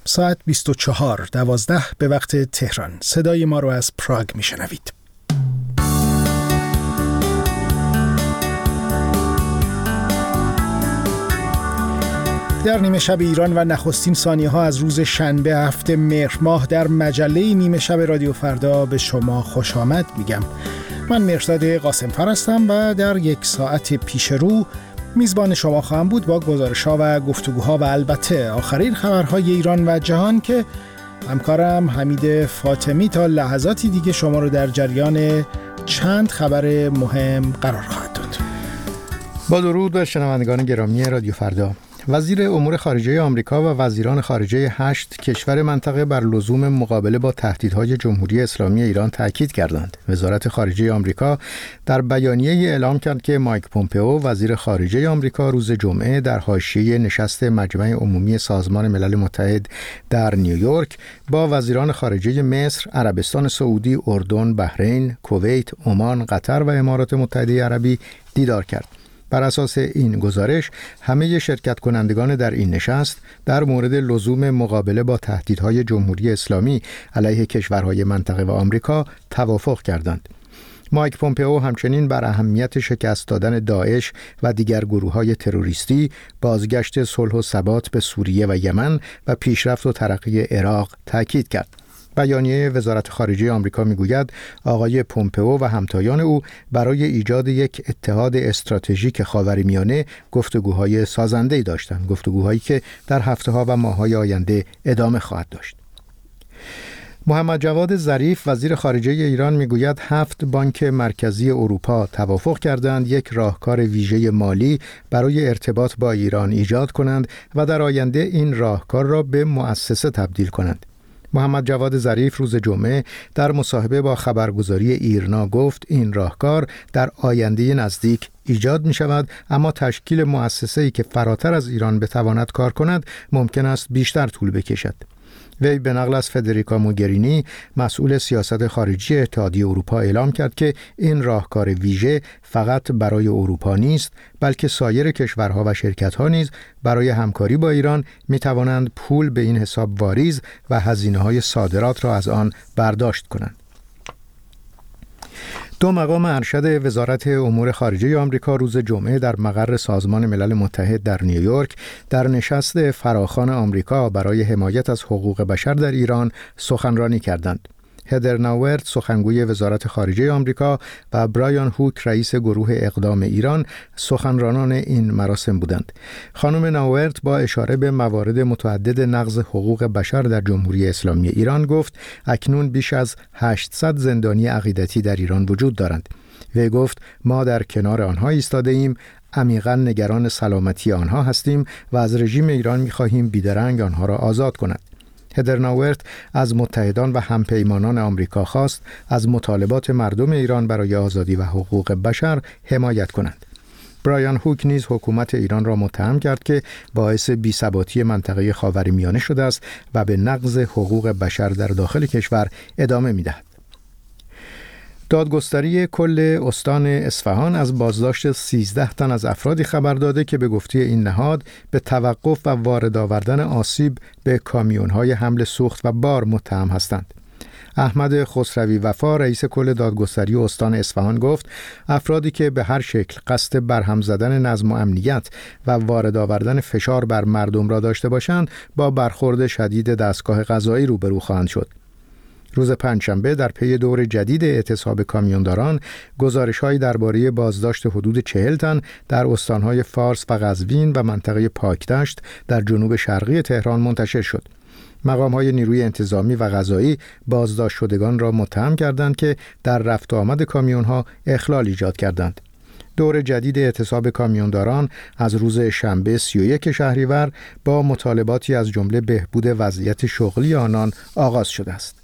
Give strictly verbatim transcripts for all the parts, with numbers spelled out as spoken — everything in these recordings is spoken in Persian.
ساعت بیست و چهار دوازده به وقت تهران. صدای ما رو از پراگ میشنوید. در نیمه شب ایران و نخستین ثانیه ها از روز شنبه هفته مهر ماه در مجله نیمه شب رادیو فردا به شما خوش آمد میگم. من مهرزاد قاسم‌فر هستم و در یک ساعت پیش رو میزبان شما خواهم بود با گزارش‌ها و گفتگوها و البته آخرین خبرهای ایران و جهان که همکارم حمید فاطمی تا لحظاتی دیگه شما رو در جریان چند خبر مهم قرار خواهد داد. با درود به شنوندگان گرامی رادیو فردا. وزیر امور خارجه آمریکا و وزیران خارجه هشت کشور منطقه بر لزوم مقابله با تهدیدهای جمهوری اسلامی ایران تاکید کردند. وزارت خارجه آمریکا در بیانیه‌ای اعلام کرد که مایک پومپئو وزیر خارجه آمریکا روز جمعه در حاشیه نشست مجمع عمومی سازمان ملل متحد در نیویورک با وزیران خارجه مصر، عربستان سعودی، اردن، بحرین، کویت، عمان، قطر و امارات متحده عربی دیدار کرد. بر اساس این گزارش همه شرکت کنندگان در این نشست در مورد لزوم مقابله با تهدیدهای جمهوری اسلامی علیه کشورهای منطقه و آمریکا توافق کردند. مایک پومپئو همچنین بر اهمیت شکست دادن داعش و دیگر گروه‌های تروریستی، بازگشت صلح و ثبات به سوریه و یمن و پیشرفت و ترقی عراق تاکید کرد. بیانیه وزارت خارجه آمریکا میگوید آقای پومپئو و همتایان او برای ایجاد یک اتحاد استراتژیک خاورمیانه گفتگوهای سازنده‌ای داشتند، گفتگوهایی که در هفته‌ها و ماه‌های آینده ادامه خواهد داشت. محمد جواد ظریف وزیر خارجه ایران میگوید هفت بانک مرکزی اروپا توافق کردند یک راهکار ویژه مالی برای ارتباط با ایران ایجاد کنند و در آینده این راهکار را به مؤسسه تبدیل کنند. محمد جواد ظریف روز جمعه در مصاحبه با خبرگزاری ایرنا گفت این راهکار در آینده نزدیک ایجاد می شود، اما تشکیل مؤسسه‌ای که فراتر از ایران بتواند کار کند ممکن است بیشتر طول بکشد. وی به نقل از فدریکا موگرینی مسئول سیاست خارجی اتحادیه اروپا اعلام کرد که این راهکار ویژه فقط برای اروپا نیست، بلکه سایر کشورها و شرکت‌ها نیز برای همکاری با ایران می‌توانند پول به این حساب واریز و هزینه‌های صادرات را از آن برداشت کنند. دو مقام ارشد وزارت امور خارجه آمریکا روز جمعه در مقر سازمان ملل متحد در نیویورک در نشست فراخوان آمریکا برای حمایت از حقوق بشر در ایران سخنرانی کردند. هدر ناورت سخنگوی وزارت خارجه آمریکا و برایان هوک رئیس گروه اقدام ایران سخنرانان این مراسم بودند. خانم ناورت با اشاره به موارد متعدد نقض حقوق بشر در جمهوری اسلامی ایران گفت اکنون بیش از هشتصد زندانی عقیدتی در ایران وجود دارند. وی گفت ما در کنار آنها ایستاده ایم، عمیقاً نگران سلامتی آنها هستیم و از رژیم ایران می‌خواهیم بیدرنگ آنها را آزاد کند. هدر ناورت از متحدان و همپیمانان آمریکا خواست از مطالبات مردم ایران برای آزادی و حقوق بشر حمایت کنند. برایان هوک نیز حکومت ایران را متهم کرد که باعث بی‌ثباتی منطقه خاورمیانه شده است و به نقض حقوق بشر در داخل کشور ادامه می‌دهد. دادگستری کل استان اصفهان از بازداشت سیزده تن از افرادی خبر داده که به گفته این نهاد به توقف و وارد آوردن آسیب به کامیون‌های حمل سوخت و بار متهم هستند. احمد خسروی وفا رئیس کل دادگستری استان اصفهان گفت افرادی که به هر شکل قصد برهم زدن نظم و امنیت و وارد آوردن فشار بر مردم را داشته باشند با برخورد شدید دستگاه قضایی روبرو خواهند شد. روز پنجشنبه در پی دور جدید اعتصاب کامیونداران گزارش‌هایی درباره بازداشت حدود چهل تن در استان‌های فارس و قزوین و منطقه پاکدشت در جنوب شرقی تهران منتشر شد. مقام‌های نیروی انتظامی و قضایی بازداشت شدگان را متهم کردند که در رفت و آمد کامیون‌ها اخلال ایجاد کردند. دور جدید اعتصاب کامیونداران از روز شنبه سی و یک شهریور با مطالباتی از جمله بهبود وضعیت شغلی آنان آغاز شده است.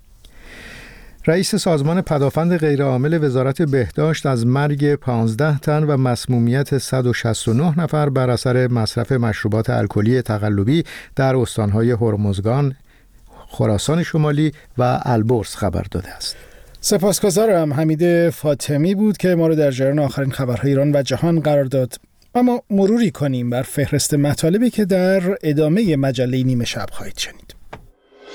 رئیس سازمان پدافند غیرعامل وزارت بهداشت از مرگ پانزده تن و مسمومیت صد و شصت و نه نفر بر اثر مصرف مشروبات الکلی تقلبی در استان‌های هرمزگان، خراسان شمالی و البرز خبر داده است. سپاسگزارم. حمید فاطمی بود که ما رو در جریان آخرین خبرهای ایران و جهان قرار داد. اما مروری کنیم بر فهرست مطالبی که در ادامه مجله نیمه شب خواهید شنید.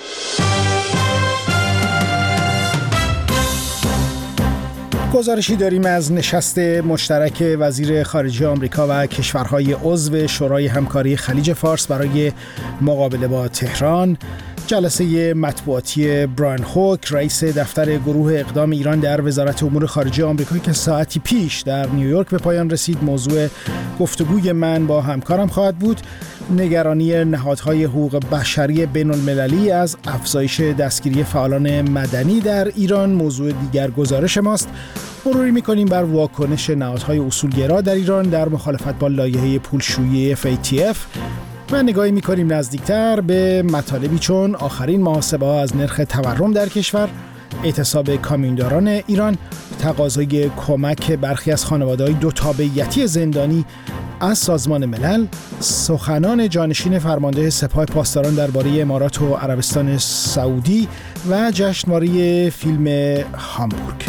گزارشی داریم از نشست مشترک وزیر خارجه آمریکا و کشورهای عضو شورای همکاری خلیج فارس برای مقابله با تهران. جلسه مطبوعاتی برایان هوک، رئیس دفتر گروه اقدام ایران در وزارت امور خارجه آمریکا که ساعتی پیش در نیویورک به پایان رسید، موضوع گفتگوی من با همکارم خواهد بود. نگرانی نهادهای حقوق بشری بین المللی از افزایش دستگیری فعالان مدنی در ایران موضوع دیگر گزارش ماست. مروری می‌کنیم بر واکنش نهادهای اصولگرا در ایران در مخالفت با لایحه پولشویی اف ای تی اف و نگاهی می‌کنیم نزدیکتر به مطالبی چون آخرین محاسبه‌ها از نرخ تورم در کشور، اعتصاب کامیونداران ایران، تقاضای کمک برخی از خانواده‌های دو تابعیتی زندانی از سازمان ملل، سخنان جانشین فرمانده سپاه پاسداران درباره امارات و عربستان سعودی و جشنواره فیلم هامبورگ.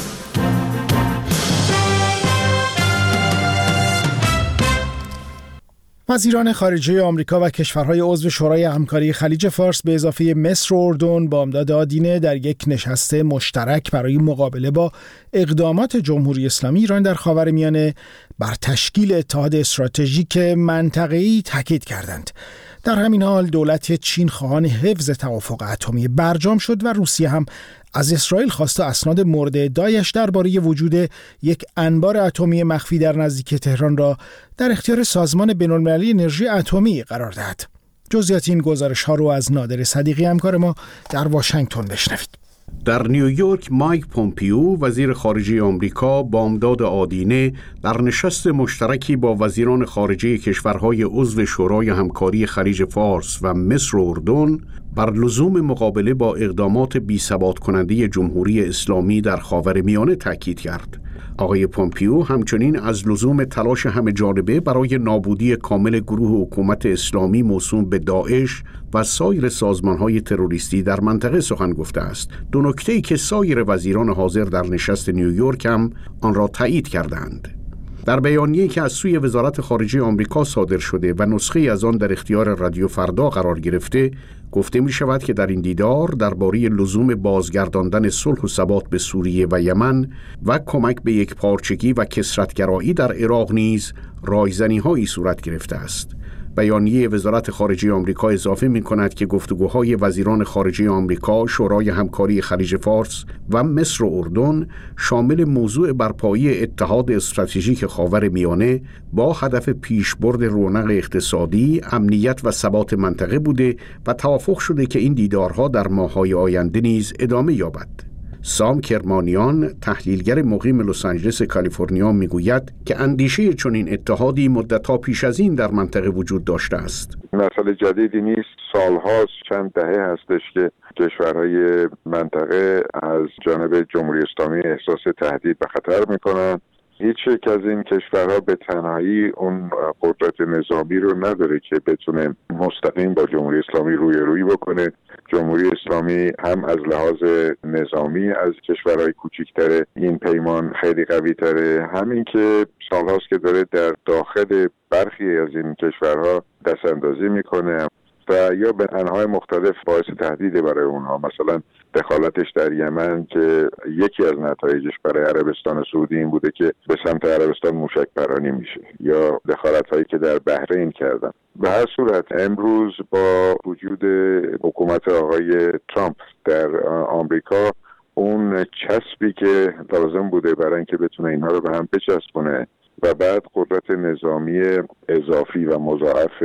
وزیران خارجه آمریکا و کشورهای عضو شورای همکاری خلیج فارس به اضافه مصر و اردن بامداد آدینه در یک نشست مشترک برای مقابله با اقدامات جمهوری اسلامی ایران در خاورمیانه بر تشکیل اتحاد استراتژیک منطقه‌ای تاکید کردند. در همین حال دولت چین خواهان حفظ توافق اتمی برجام شد و روسیه هم از اسرائیل خواست اسناد مورد ادعایش درباره وجود یک انبار اتمی مخفی در نزدیکی تهران را در اختیار سازمان بین‌المللی انرژی اتمی قرار دهد. جزئیات این گزارش‌ها رو از نادر صدیقی همکار ما در واشنگتن بشنوید. در نیویورک مایک پومپیو وزیر خارجه آمریکا بامداد آدینه در نشست مشترکی با وزیران خارجه کشورهای عضو شورای همکاری خلیج فارس و مصر و اردن بر لزوم مقابله با اقدامات بی‌ثبات کننده جمهوری اسلامی در خاورمیانه تاکید کرد. آقای پومپیو همچنین از لزوم تلاش همه جانبه برای نابودی کامل گروه حکومت اسلامی موسوم به داعش و سایر سازمان‌های تروریستی در منطقه سخن گفته است. دو نکته‌ای که سایر وزیران حاضر در نشست نیویورک هم آن را تایید کردند. در بیانیه‌ای که از سوی وزارت خارجه آمریکا صادر شده و نسخه‌ای از آن در اختیار رادیو فردا قرار گرفته، گفته می شود که در این دیدار درباره لزوم بازگرداندن صلح و ثبات به سوریه و یمن و کمک به یکپارچگی و کثرت‌گرایی در عراق نیز رایزنی‌هایی صورت گرفته است. بیانیه وزارت خارجه آمریکا اضافه می کند که گفتگوهای وزیران خارجه آمریکا، شورای همکاری خلیج فارس و مصر و اردن شامل موضوع برپایی اتحاد استراتژیک خاورمیانه با هدف پیشبرد رونق اقتصادی، امنیت و ثبات منطقه بوده و توافق شده که این دیدارها در ماه‌های آینده نیز ادامه یابد. سام کرمانیان، تحلیلگر مقیم لس آنجلس کالیفرنیا، میگوید که اندیشه چنین اتحادی مدت‌ها پیش از این در منطقه وجود داشته است. مسئله جدیدی نیست، سالهاست، چند دهه هستش که کشورهای منطقه از جانب جمهوری اسلامی احساس تهدید و خطر میکنن. هیچ یک از این کشورها به تنهایی اون قدرت نظامی رو نداره که بتونه مستقیم با جمهوری اسلامی روی روی بکنه. جمهوری اسلامی هم از لحاظ نظامی از کشورهای کوچکتر این پیمان خیلی قوی تره، همین که سالهاست که داره در داخل برخی از این کشورها دست اندازی میکنه و یا به انواع مختلف باعث تهدید برای اونها. مثلا دخالتش در یمن که یکی از نتایجش برای عربستان سعودی این بوده که به سمت عربستان موشک پرانی میشه، یا دخالت‌هایی که در بحرین کردن. به هر صورت امروز با وجود حکومت آقای ترامپ در آمریکا، اون چسبی که لازم بوده برای اینکه بتونه اینها رو به هم بچسبونه و بعد قدرت نظامی اضافی و مضاعف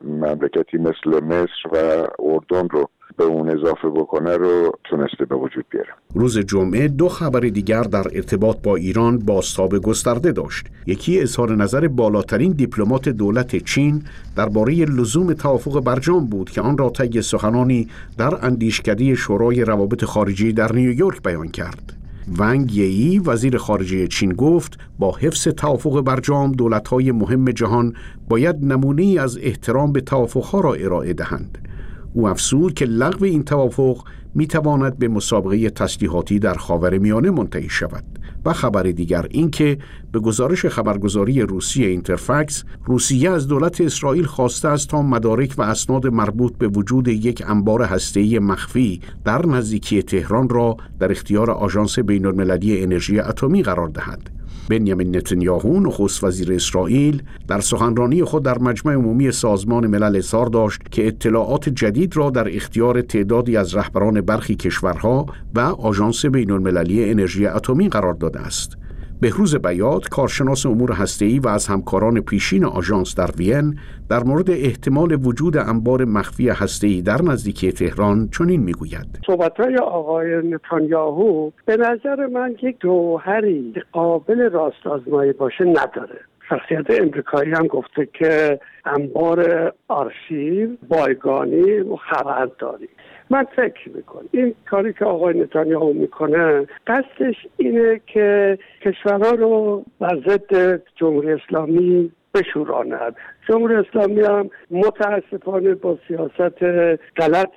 مملکتی مثل مصر و اردن رو به اون اضافه بکنه رو تونسته به وجود بیاره. روز جمعه دو خبر دیگر در ارتباط با ایران بازتاب گسترده داشت. یکی اظهار نظر بالاترین دیپلمات دولت چین درباره لزوم توافق برجام بود که آن را طی سخنانی در اندیشکده شورای روابط خارجی در نیویورک بیان کرد. ونگ یی وزیر خارجه چین گفت با حفظ توافق برجام دولت‌های مهم جهان باید نمونه‌ای از احترام به توافق‌ها را ارائه دهند. او افزود که لغو این توافق می‌تواند به مسابقه تسلیحاتی در خاورمیانه منتهی شود. و خبر دیگر اینکه به گزارش خبرگزاری روسیه اینترفکس، روسیه از دولت اسرائیل خواسته است تا مدارک و اسناد مربوط به وجود یک انبار هسته‌ای مخفی در نزدیکی تهران را در اختیار آژانس بین‌المللی انرژی اتمی قرار دهد. بنیامین نتانیاهو نخست وزیر اسرائیل در سخنرانی خود در مجمع عمومی سازمان ملل اظهار داشت که اطلاعات جدید را در اختیار تعدادی از رهبران برخی کشورها و آژانس بین‌المللی انرژی اتمی قرار داده است. بهروز بیات، کارشناس امور هسته‌ای و از همکاران پیشین آژانس در وین، در مورد احتمال وجود انبار مخفی هسته‌ای در نزدیکی تهران چنین میگوید: صحبت‌های آقای نتانیاهو به نظر من یک جوهری قابل راست آزمایی باشه نداره. شخصیت امریکایی هم گفته که انبار آرشیو، بایگانی و خبرداری. من فکر میکنم این کاری که آقای نتانیاهو میکنه قصدش اینه که کشورها رو بر ضد جمهوری اسلامی بشوراند. جمهوری اسلامی هم متاسفانه با سیاست غلط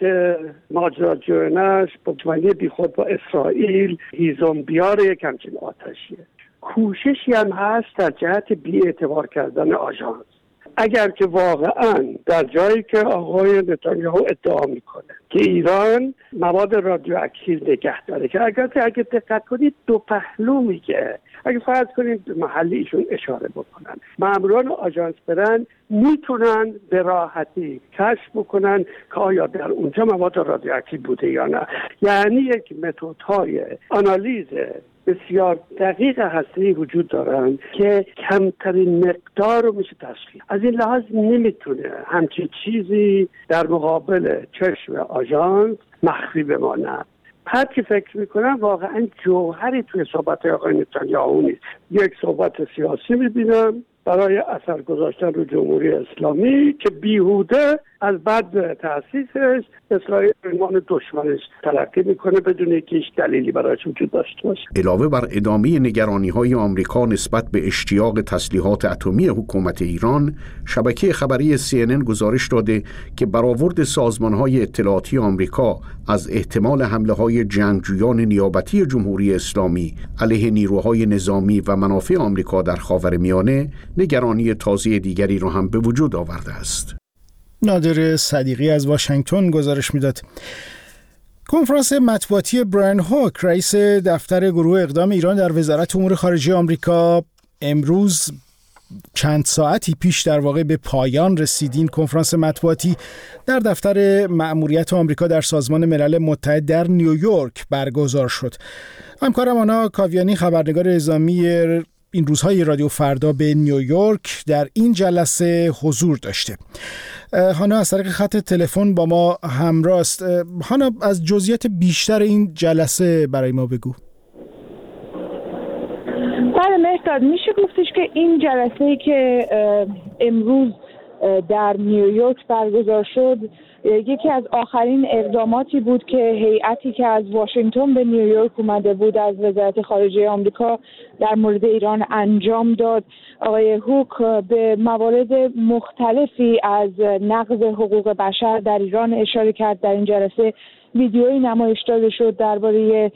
ماجراجویانش با دشمنی بیخود با اسرائیل هیزم بیار یک همچین آتشیه. کوششی هم هست در جهت بی‌اعتبار کردن آژانس. اگر که واقعا در جایی که آقای نتانیاهو ادعا میکنه که ایران مواد رادیواکتیو نگه داره، که اگر اگه دقت کنید دو پهلو میگه. اگه فرض کنید محلی ایشون اشاره بکنن، ماموران آژانس برن میتونن به راحتی کشف بکنن که آیا در اونجا مواد رادیواکتیو بوده یا نه. یعنی یک متدهای آنالیز بسیار دقیق هستی وجود دارن که کمترین مقدار رو میشه تشخیص. از این لحاظ نمیتونه همچین چیزی در مقابل چشم آژانس مخفی بمانه. هر کی فکر میکنم واقعا جوهری توی صحبت آقای نتانیاهو نیست. یک صحبت سیاسی میبینم برای اثر گذاشتن رو جمهوری اسلامی که بیهوده از بعد تأسیسش اسرائیل به عنوان دشمنش تلقی میکنه بدون اینکه هیچ دلیلی برایش وجود داشته باشه. علاوه بر ادامه نگرانی‌های آمریکا نسبت به اشتیاق تسلیحات اتمی حکومت ایران، شبکه خبری سی ان ان گزارش داده که برآورد سازمان‌های اطلاعاتی آمریکا از احتمال حمله‌های جنگجویان نیابتی جمهوری اسلامی علیه نیروهای نظامی و منافع آمریکا در خاورمیانه نگرانی تازه دیگری را هم به وجود آورده است. نادر صدیقی از واشنگتن گزارش میداد. کنفرانس مطبوعاتی برایان هوک، رئیس دفتر گروه اقدام ایران در وزارت امور خارجه آمریکا، امروز چند ساعتی پیش در واقع به پایان رسید. این کنفرانس مطبوعاتی در دفتر مأموریت آمریکا در سازمان ملل متحد در نیویورک برگزار شد. همکارم آنا کاویانی، خبرنگار اعزامی این روزهای رادیو فردا، به نیویورک در این جلسه حضور داشته. هانا از طریق خط تلفن با ما همراه است. هانا، از جزئیات بیشتر این جلسه برای ما بگو. بله مهرداد، میشه گفتش که این جلسه‌ای که امروز در نیویورک برگزار شد یکی از آخرین اقداماتی بود که هیئتی که از واشنگتن به نیویورک اومده بود از وزارت خارجه آمریکا در مورد ایران انجام داد. آقای هوک به موارد مختلفی از نقض حقوق بشر در ایران اشاره کرد. در این جلسه ویدیویی نمایش داده شد درباره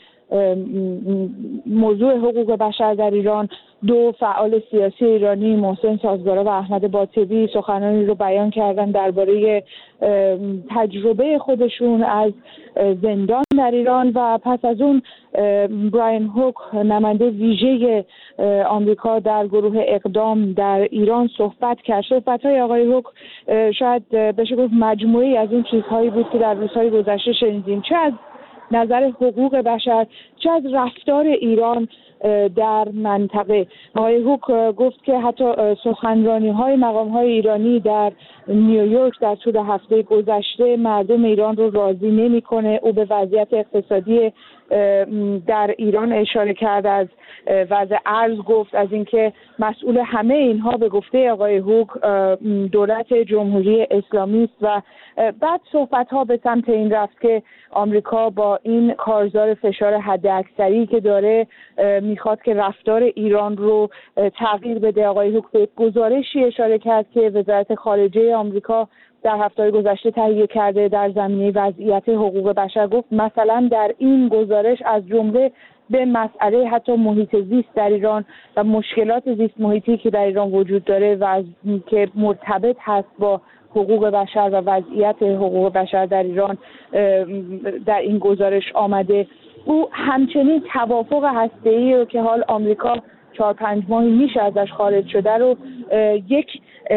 موضوع حقوق بشر در ایران. دو فعال سیاسی ایرانی، محسن سازگارا و احمد باطبی، سخنانی رو بیان کردن درباره تجربه خودشون از زندان در ایران. و پس از اون برایان هوک، نماینده ویژه آمریکا در گروه اقدام در ایران، صحبت کرد. صحبت‌های آقای هوک شاید بشه گفت مجموعه‌ای از اون چیزهایی بود که در روزهای گذشته شنیدیم، چه از نظر حقوق بشر، چه از رفتار ایران در منطقه. آقای هوک گفت که حتی سخنرانی‌های مقام‌های ایرانی در نیویورک در طول هفته گذشته مردم ایران رو راضی نمی‌کنه. او به وضعیت اقتصادی در ایران اشاره کرد، از وضع ارز گفت، از اینکه مسئول همه اینها به گفته آقای هوک دولت جمهوری اسلامی است. و بعد صحبت‌ها به سمت این رفت که آمریکا با این کارزار فشار حداکثری که داره میخواد که رفتار ایران رو تغییر بده. آقای هوک به گزارشی اشاره کرد که وزارت خارجه آمریکا در هفته‌های گذشته تهیه کرده در زمینه وضعیت حقوق بشر. گفت مثلا در این گزارش از جمله به مسئله حتی محیط زیست در ایران و مشکلات زیست محیطی که در ایران وجود داره و از که مرتبط هست با حقوق بشر و وضعیت حقوق بشر در ایران در این گزارش آمده. او همچنین توافق هسته‌ای رو که حال آمریکا چهار پنج ماهی میشه ازش خارج شده رو یک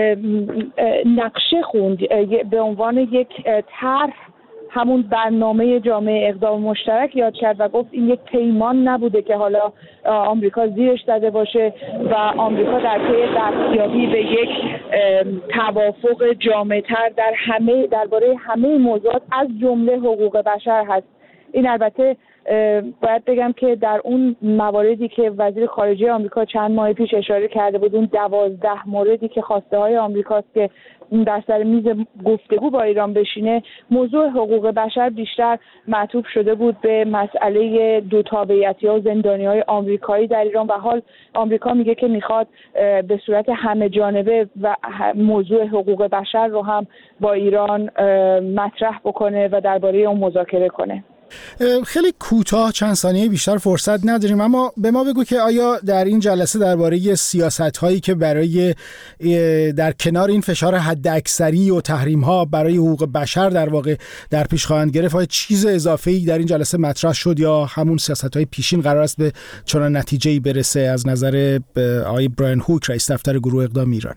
نقشه خوند به عنوان یک طرح، همون برنامه جامعه اقدام مشترک یاد کرد و گفت این یک پیمان نبوده که حالا آمریکا زیرش زده باشه و آمریکا در پی دستیابی به یک توافق جامع‌تر در همه درباره همه موضوعات از جمله حقوق بشر هست. این البته باید بگم که در اون مواردی که وزیر خارجه آمریکا چند ماه پیش اشاره کرده بود، اون دوازده موردی که خواسته های آمریکاست که در سر میز گفتگو با ایران بشینه، موضوع حقوق بشر بیشتر معطوف شده بود به مسئله دو تابعیتی ها و زندانی های آمریکایی در ایران و حال آمریکا میگه که میخواد به صورت همه جانبه و موضوع حقوق بشر رو هم با ایران مطرح بکنه و درباره اون مذاکره کنه. خیلی کوتاه چند ثانیه بیشتر فرصت نداریم، اما به ما بگو که آیا در این جلسه درباره سیاست‌هایی که برای در کنار این فشار حداکثری و تحریم‌ها برای حقوق بشر در واقع در پیش خواهند گرفت، آیا چیز اضافه‌ای در این جلسه مطرح شد یا همون سیاست‌های پیشین قرار است به چنان نتیجه‌ای برسه از نظر آقای برایان هوک رئیس دفتر گروه اقدام ایران؟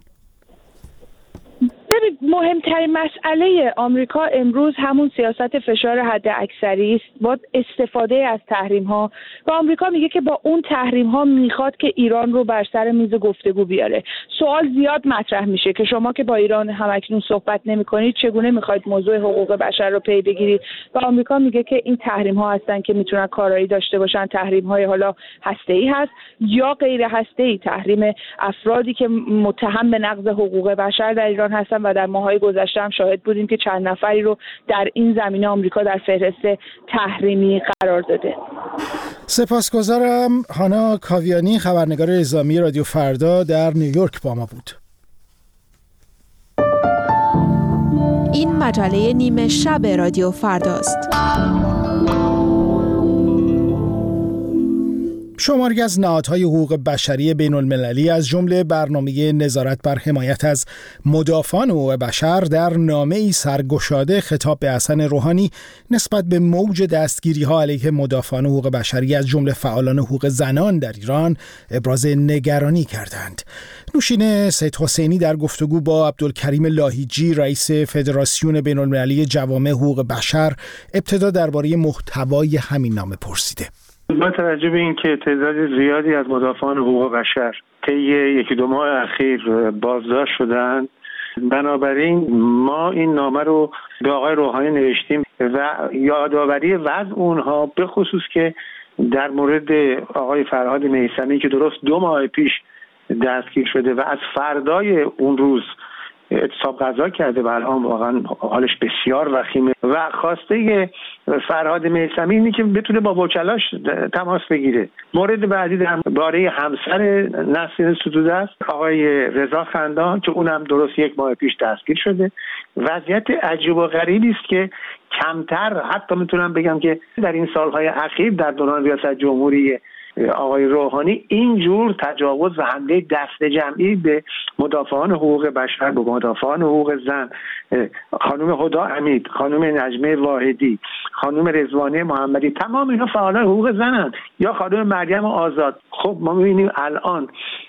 مهمترین مسئله آمریکا امروز همون سیاست فشار حد اکثری است با استفاده از تحریم ها و آمریکا میگه که با اون تحریم ها میخواد که ایران رو بر سر میز گفتگو بیاره. سوال زیاد مطرح میشه که شما که با ایران همکنون صحبت نمیکنید چگونه میخواید موضوع حقوق بشر رو پی بگیرید و آمریکا میگه که این تحریم ها هستن که میتونن کارایی داشته باشن. تحریم های حالا هسته‌ای هست یا غیر هسته‌ای، تحریم افرادی که متهم به نقض حقوق بشر در ایران هستن و در ماهای گذشته هم شاهد بودیم که چند نفری رو در این زمینه آمریکا در فهرست تحریمی قرار داده. سپاسگزارم. هانا کاویانی، خبرنگار اعزامی رادیو فردا در نیویورک با ما بود. این مجله نیمه شب رادیو فرداست. شماری از نهادهای حقوق بشری بین المللی از جمله برنامه نظارت بر حمایت از مدافعان حقوق بشر در نامه‌ای سرگشاده خطاب به حسن روحانی نسبت به موج دستگیری‌ها علیه مدافعان حقوق بشری از جمله فعالان حقوق زنان در ایران ابراز نگرانی کردند. نوشین سید حسینی در گفتگو با عبدالکریم لاهیجی رئیس فدراسیون بین المللی جوامع حقوق بشر ابتدا درباره محتوای همین نامه پرسیده. با توجه به اینکه تعداد زیادی از مدافعان حقوق بشر طی یکی دو ماه اخیر بازداشت شدند، بنابراین ما این نامه رو به آقای روحانی نوشتیم و یادآوری وضع اونها، به خصوص که در مورد آقای فرهاد میثمی که درست دو ماه پیش دستگیر شده و از فردای اون روز اعتصاب غذا کرده و الان واقعا حالش بسیار وخیمه و خواسته فرهاد میثمی اینه که بتونه با وکلاش تماس بگیره. مورد بعدی درباره همسر نسرین ستوده است، آقای رضا خندان که اونم درست یک ماه پیش دستگیر شده. وضعیت عجیب و غریبی است که کمتر، حتی میتونم بگم که در این سالهای اخیر در دوران ریاست جمهوری آقای روحانی اینجور تجاوز و حمله دست جمعی به مدافعان حقوق بشر، به مدافعان حقوق زن، خانم هدا امید، خانم نجمه واحدی، خانم رضوانه محمدی، تمام اینا فعالان حقوق زنند، یا خانم مریم آزاد. خب ما می‌بینیم الان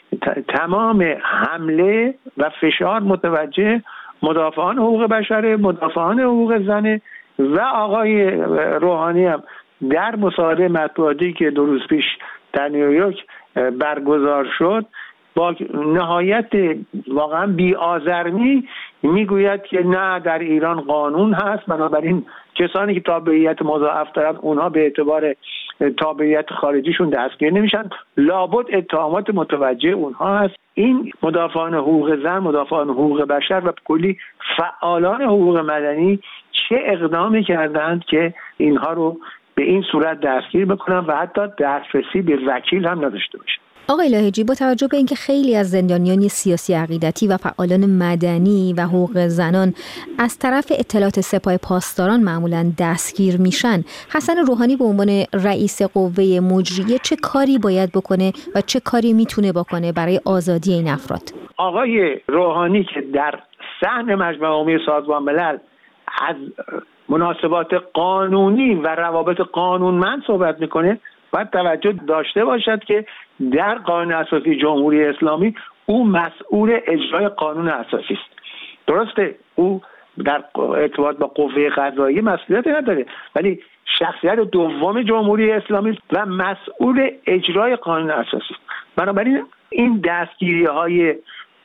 تمام حمله و فشار متوجه مدافعان حقوق بشر، مدافعان حقوق زن و آقای روحانی هم در مصاحبه مطبوعاتی که دو روز پیش در نیویورک برگزار شد با نهایت واقعا بی‌آزرمی میگوید که نه، در ایران قانون هست، بنابراین کسانی که تابعیت مضاعف دارن اونها به اعتبار تابعیت خارجیشون دستگیر نمیشن، لابد اتهامات متوجه اونها هست. این مدافعان حقوق زن، مدافعان حقوق بشر و کلی فعالان حقوق مدنی چه اقدامی کردند که اینها رو به این صورت دستگیر بکنن و حتی دسترسی به وکیل هم نداشته باشن. آقای لاهجی، با توجه به اینکه خیلی از زندانیان سیاسی عقیدتی و فعالان مدنی و حقوق زنان از طرف اطلاعات سپاه پاسداران معمولاً دستگیر میشن، حسن روحانی به عنوان رئیس قوه مجریه چه کاری باید بکنه و چه کاری میتونه بکنه برای آزادی این افراد؟ آقای روحانی که در صحن مجمع عمومی سازمان ملل از مناسبات قانونی و روابط قانونمند صحبت میکنه، باید توجه داشته باشد که در قانون اساسی جمهوری اسلامی او مسئول اجرای قانون اساسی است. درسته او در ارتباط با قوه قضاییه مسئولیت نداره، ولی شخصیت دوم جمهوری اسلامی و مسئول اجرای قانون اساسی است. بنابراین این دستگیری های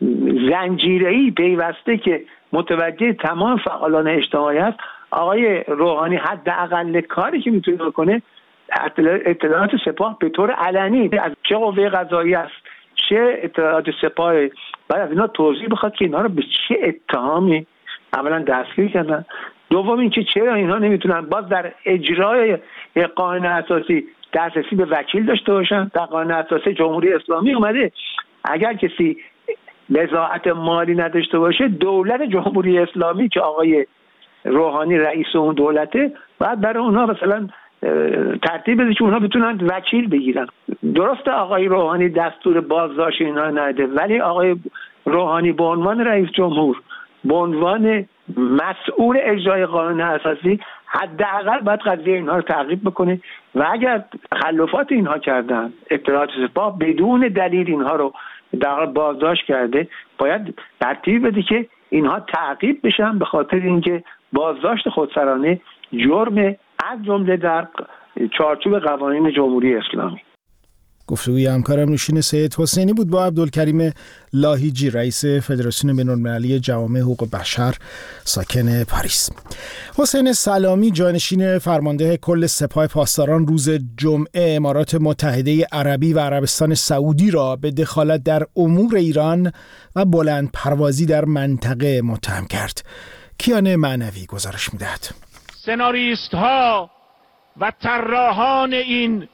زنجیره‌ای پیوسته که متوجه تمام فعالان اجتماعی است، آقای روحانی حداقل کاری که میتونه بکنه اطلاعات سپاه به طور علنی از چه قوه قضایی است چه اطلاعات سپاه، بعد از اینا توضیح بخواد که اینا رو به چه اتهامی اولا دستگیر کردن، دوم اینکه چرا اینا نمیتونن باز در اجرای قانون اساسی دسترسی به وکیل داشته باشن. در قانون اساسی جمهوری اسلامی اومده اگر کسی نزاعت مالی نداشته باشه، دولت جمهوری اسلامی که آقای روحانی رئیس اون دولته بعد برای اونها مثلا ترتیب بده که اونها بتونن وکیل بگیرن. درسته آقای روحانی دستور بازداشت اینا نده، ولی آقای روحانی به عنوان رئیس جمهور، به عنوان مسئول اجرای قانون اساسی، حداقل باید قضیه اینها رو تعقیب بکنه و اگر تخلفات اینها کردن، اطلاعات سپاه بدون دلیل اینها رو در بازداشت کرده، باید ترتیب بده که اینها تعقیب بشن، به خاطر اینکه بازداشت خودسرانه جرم از جمله در چارچوب قوانین جمهوری اسلامی. گفتگوی همکارم نوشین سید حسینی بود با عبدالکریم لاهیجی، رئیس فدراسیون بین‌المللی جوامع حقوق بشر ساکن پاریس. حسین سلامی، جانشین فرمانده کل سپاه پاسداران، روز جمعه امارات متحده عربی و عربستان سعودی را به دخالت در امور ایران و بلند پروازی در منطقه متهم کرد. کیان معنوی گزارش می‌دهد. سناریست ها و طراحان این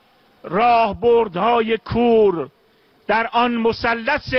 راهبردهای کور در آن مثلث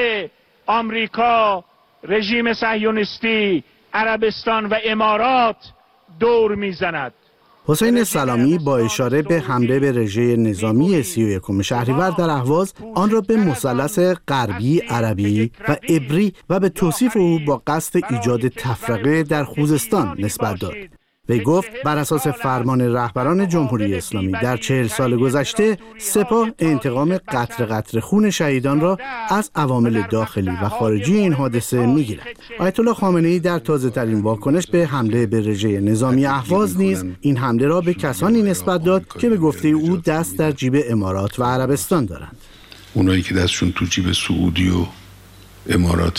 آمریکا، رژیم صهیونیستی، عربستان و امارات دور میزند. حسین سلامی با اشاره به حمله به رژه نظامی سی و یکم شهریور در اهواز آن را به مثلث غربی، عربی و عبری و به توصیف او با قصد ایجاد تفرقه در خوزستان نسبت داد. وی گفت بر اساس فرمان رهبران جمهوری اسلامی در چهل سال گذشته، سپاه انتقام قطره قطره خون شهیدان را از عوامل داخلی و خارجی این حادثه میگیرد. آیت الله خامنه‌ای در تازه ترین واکنش به حمله به رژه نظامی اهواز نیز این حمله را به کسانی نسبت داد که به گفته او دست در جیب امارات و عربستان دارند. اونایی که دستشون تو جیب سعودی و امارات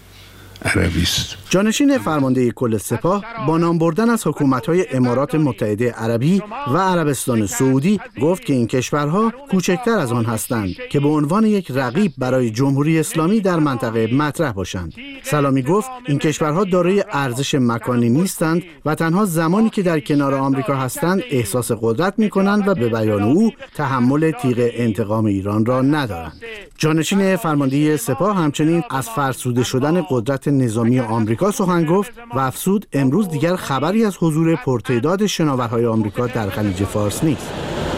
عربی است. جانشین فرمانده کل سپاه با نام بردن از حکومت‌های امارات متحده عربی و عربستان سعودی گفت که این کشورها کوچکتر از آن هستند که به عنوان یک رقیب برای جمهوری اسلامی در منطقه مطرح باشند. سلامی گفت این کشورها دارای ارزش مکانی نیستند و تنها زمانی که در کنار آمریکا هستند احساس قدرت می‌کنند و به بیان او تحمل تیغ انتقام ایران را ندارند. جانشین فرمانده سپاه همچنین از فرسوده شدن قدرت نظامی آمریکا سخن گفت و افزود امروز دیگر خبری از حضور پرتعداد شناورهای آمریکا در خلیج فارس نیست.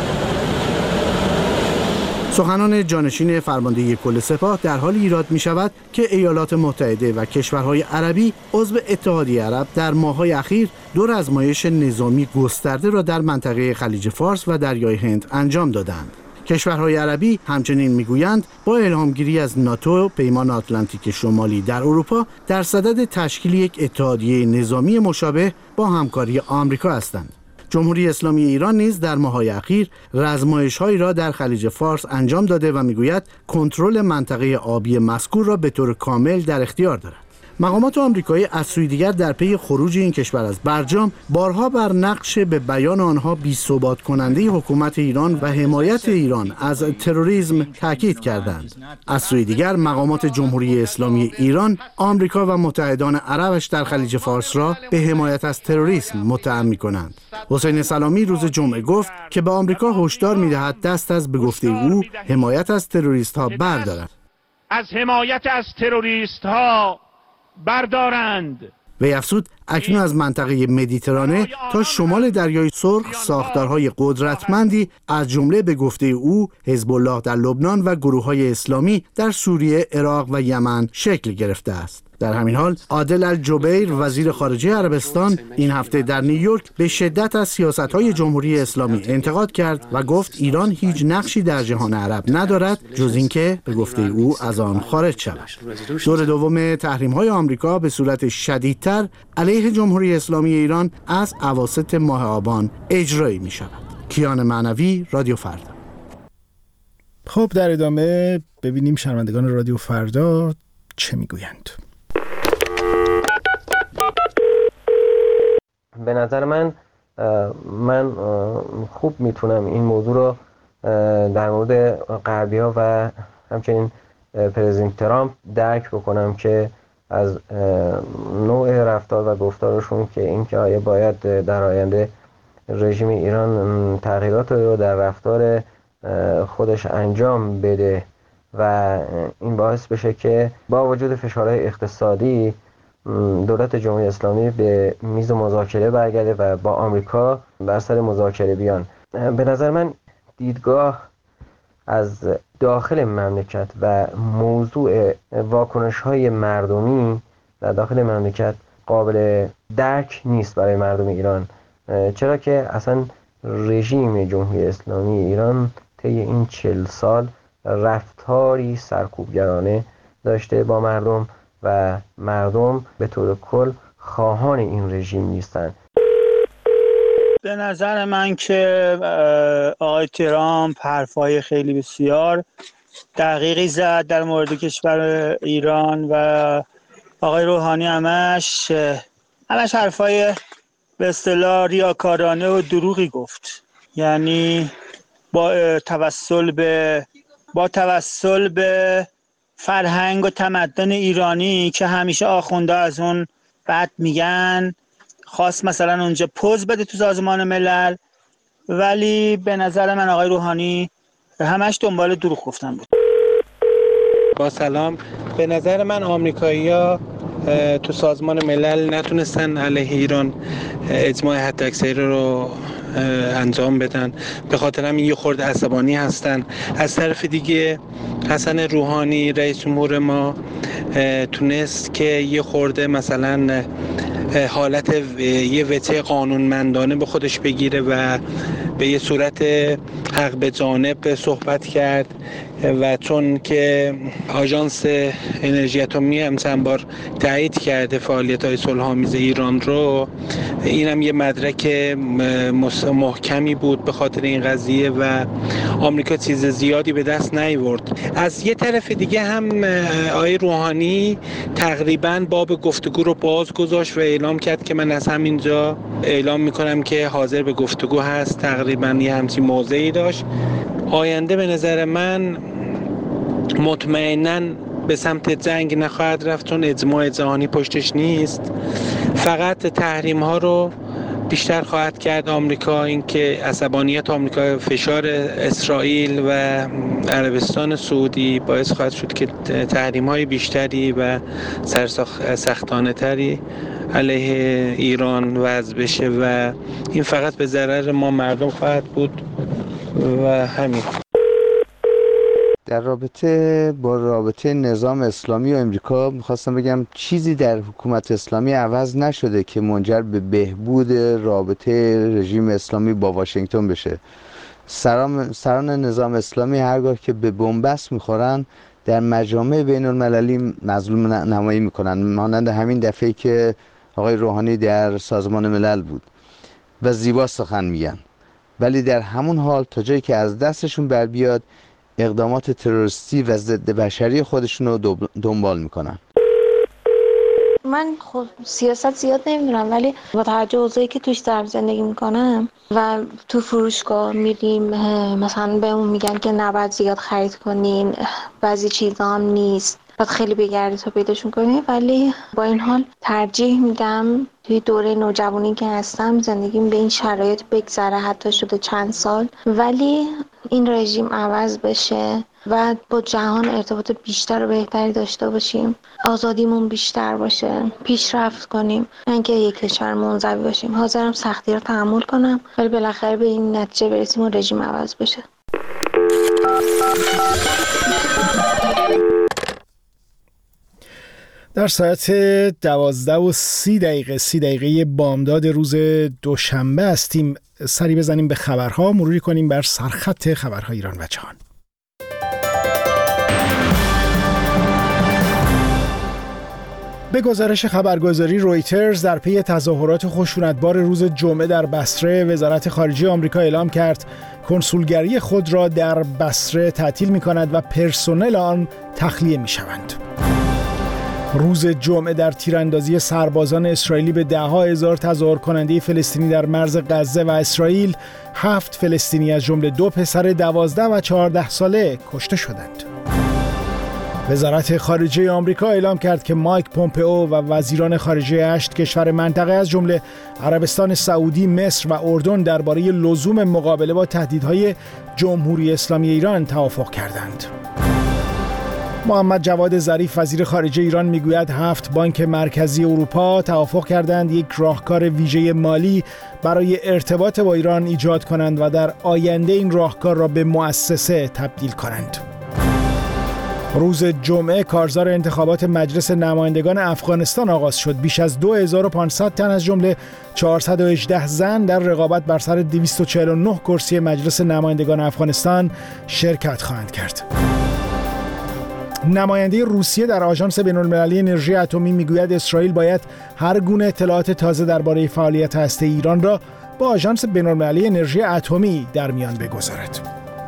سخنان جانشین فرمانده کل سپاه در حال ایراد می شود که ایالات متحده و کشورهای عربی عضو اتحادیه عرب در ماه‌های اخیر دو آزمایش نظامی گسترده را در منطقه خلیج فارس و دریای هند انجام دادند. کشورهای عربی همچنین میگویند با الهامگیری از ناتو، پیمان آتلانتیک شمالی در اروپا، در صدد تشکیل یک اتحادیه نظامی مشابه با همکاری آمریکا هستند. جمهوری اسلامی ایران نیز در ماه‌های اخیر آزمایش‌هایی را در خلیج فارس انجام داده و میگوید کنترل منطقه آبی مذکور را به طور کامل در اختیار دارد. مقامات آمریکایی از سوی دیگر در پی خروج این کشور از برجام بارها بر نقش به بیان آنها بی‌ثبات کننده حکومت ایران و حمایت ایران از تروریسم تاکید کردند. از سوی دیگر مقامات جمهوری اسلامی ایران آمریکا و متحدان عربش در خلیج فارس را به حمایت از تروریسم متهم می‌کنند. حسین سلامی روز جمعه گفت که به آمریکا هشدار می‌دهد دست از به گفته او حمایت از تروریست‌ها بردارد. از حمایت از تروریست‌ها بردارند. وی افزود اکنون از منطقه مدیترانه تا شمال دریای سرخ ساختارهای قدرتمندی از جمله به گفته او حزب الله در لبنان و گروه‌های اسلامی در سوریه، عراق و یمن شکل گرفته است. در همین حال عادل الجبیر وزیر خارجه عربستان این هفته در نیویورک به شدت از سیاست‌های جمهوری اسلامی انتقاد کرد و گفت ایران هیچ نقشی در جهان عرب ندارد جز اینکه به گفته او از آن خارج شود. دور دوم تحریم‌های آمریکا به صورت شدیدتر علیه جمهوری اسلامی ایران از اواسط ماه آبان اجرایی می‌شود. کیان معنوی، رادیو فردا. خب در ادامه ببینیم شنوندگان رادیو فردا چه میگویند. به نظر من من خوب میتونم این موضوع رو در مورد غربی‌ها و همچنین پرزیدنت ترامپ درک بکنم که از نوع رفتار و گفتارشون که اینکه آیا باید در آینده رژیم ایران تغییرات رو در رفتار خودش انجام بده و این باعث بشه که با وجود فشارهای اقتصادی دولت جمهوری اسلامی به میز مذاکره برگرده و با آمریکا بر سر مذاکره بیان. به نظر من دیدگاه از داخل مملکت و موضوع واکنش‌های مردمی در داخل مملکت قابل درک نیست برای مردم ایران، چرا که اصلا رژیم جمهوری اسلامی ایران طی این چهل سال رفتاری سرکوبگرانه داشته با مردم و مردم به طور کل خواهان این رژیم نیستند. به نظر من که آقای ترامپ حرفای خیلی بسیار دقیقی زد در مورد کشور ایران و آقای روحانی همش همش حرفای به اصطلاح ریاکارانه و دروغی گفت. یعنی با توسل به با توسل به فرهنگ و تمدن ایرانی که همیشه آخونده از اون بد میگن خواست مثلا اونجا پوز بده تو سازمان ملل، ولی به نظر من آقای روحانی همش دنبال دروغ گفتن بود. با سلام، به نظر من آمریکایی‌ها تو سازمان ملل نتونستن علیه ایران اجماع حداکثری رو انجام بدن، به خاطر همین یه خورده عصبانی هستن. از طرف دیگه حسن روحانی رئیس جمهور ما تونست که یه خورده مثلا حالت یه وجه قانونمندانه به خودش بگیره و به یه صورت حق به جانب صحبت کرد و چون که آژانس انرژی اتمی هم چند بار تایید کرده فعالیت‌های صلح‌آمیز ایران رو، اینم یه مدرک محکمی بود به خاطر این قضیه و آمریکا چیز زیادی به دست نیاورد. از یه طرف دیگه هم آقای روحانی تقریباً باب گفتگو رو باز گذاشت و اعلام کرد که من از همینجا اعلام میکنم که حاضر به گفتگو هست. تقریباً یه همچین موضعی داشت. آینده به نظر من مطمئناً به سمت جنگ نخواهد رفت چون اجماع جهانی پشتش نیست. فقط تحریم ها رو بیشتر خواهد کرد آمریکا، اینکه عصبانیت آمریکا، فشار اسرائیل و عربستان سعودی باعث خواهد شد که تحریم های بیشتری و سرسختانه تری علیه ایران وضع بشه و این فقط به ضرر ما مردم خواهد بود و همین. در رابطه با رابطه نظام اسلامی و امریکا میخواستم بگم چیزی در حکومت اسلامی عوض نشده که منجر به بهبود رابطه رژیم اسلامی با واشنگتن بشه. سران, سران نظام اسلامی هرگاه که به بنبست میخورن در مجامع بین المللی مظلوم نمایی میکنن، مانند همین دفعه که آقای روحانی در سازمان ملل بود و زیبا سخن میگن، ولی در همون حال تا جایی که از دستشون بر بیاد اقدامات تروریستی و ضد بشری خودشون رو دنبال میکنن. من خب سیاست زیاد نمیدونم، ولی با توجه اوضاعی که توش دارم زندگی میکنم و تو فروشگاه میریم مثلا بهمون میگن که نباید زیاد خرید کنین، بعضی چیزا هم نیست، باید خیلی بگردی تا پیداشون کنی، ولی با این حال ترجیح میدم توی دوره نوجوانی که هستم زندگیم به این شرایط بگذره، حتی شده چند سال، ولی این رژیم عوض بشه و با جهان ارتباط بیشتر و بهتری داشته باشیم، آزادیمون بیشتر باشه، پیشرفت کنیم، نه اینکه یک کشور منزوی باشیم. حاضرم سختی رو تحمل کنم ولی بالاخره به این نتیجه برسیم و رژیم عوض بشه. در ساعت دوازده و سی دقیقه سی دقیقه بامداد روز دوشنبه هستیم. سری بزنیم به خبرها، مروری کنیم بر سرخط خبرهای ایران و جهان. به گزارش خبرگزاری رویترز، در پی تظاهرات خشونتبار روز جمعه در بصره، وزارت خارجه آمریکا اعلام کرد کنسولگری خود را در بصره تعطیل می‌کند و پرسنل آن تخلیه می‌شوند. روز جمعه در تیراندازی سربازان اسرائیلی به ده‌ها هزار تظاهر کننده فلسطینی در مرز غزه و اسرائیل، هفت فلسطینی از جمله دو پسر دوازده و چهارده ساله کشته شدند. وزارت خارجه آمریکا اعلام کرد که مایک پومپئو و وزیران خارجه هشت کشور منطقه از جمله عربستان سعودی، مصر و اردن درباره لزوم مقابله با تهدیدهای جمهوری اسلامی ایران توافق کردند. محمد جواد ظریف وزیر خارجه ایران میگوید هفت بانک مرکزی اروپا توافق کردند یک راهکار ویژه مالی برای ارتباط با ایران ایجاد کنند و در آینده این راهکار را به مؤسسه تبدیل کنند. روز جمعه کارزار انتخابات مجلس نمایندگان افغانستان آغاز شد. بیش از دو هزار و پانصد تن از جمله چهارصد و هجده زن در رقابت بر سر دویست و چهل و نه کرسی مجلس نمایندگان افغانستان شرکت خواهند کرد. نماینده روسیه در آژانس بین‌المللی انرژی اتمی میگوید اسرائیل باید هر گونه اطلاعات تازه درباره فعالیت هسته‌ای ایران را با آژانس بین‌المللی انرژی اتمی در میان بگذارد.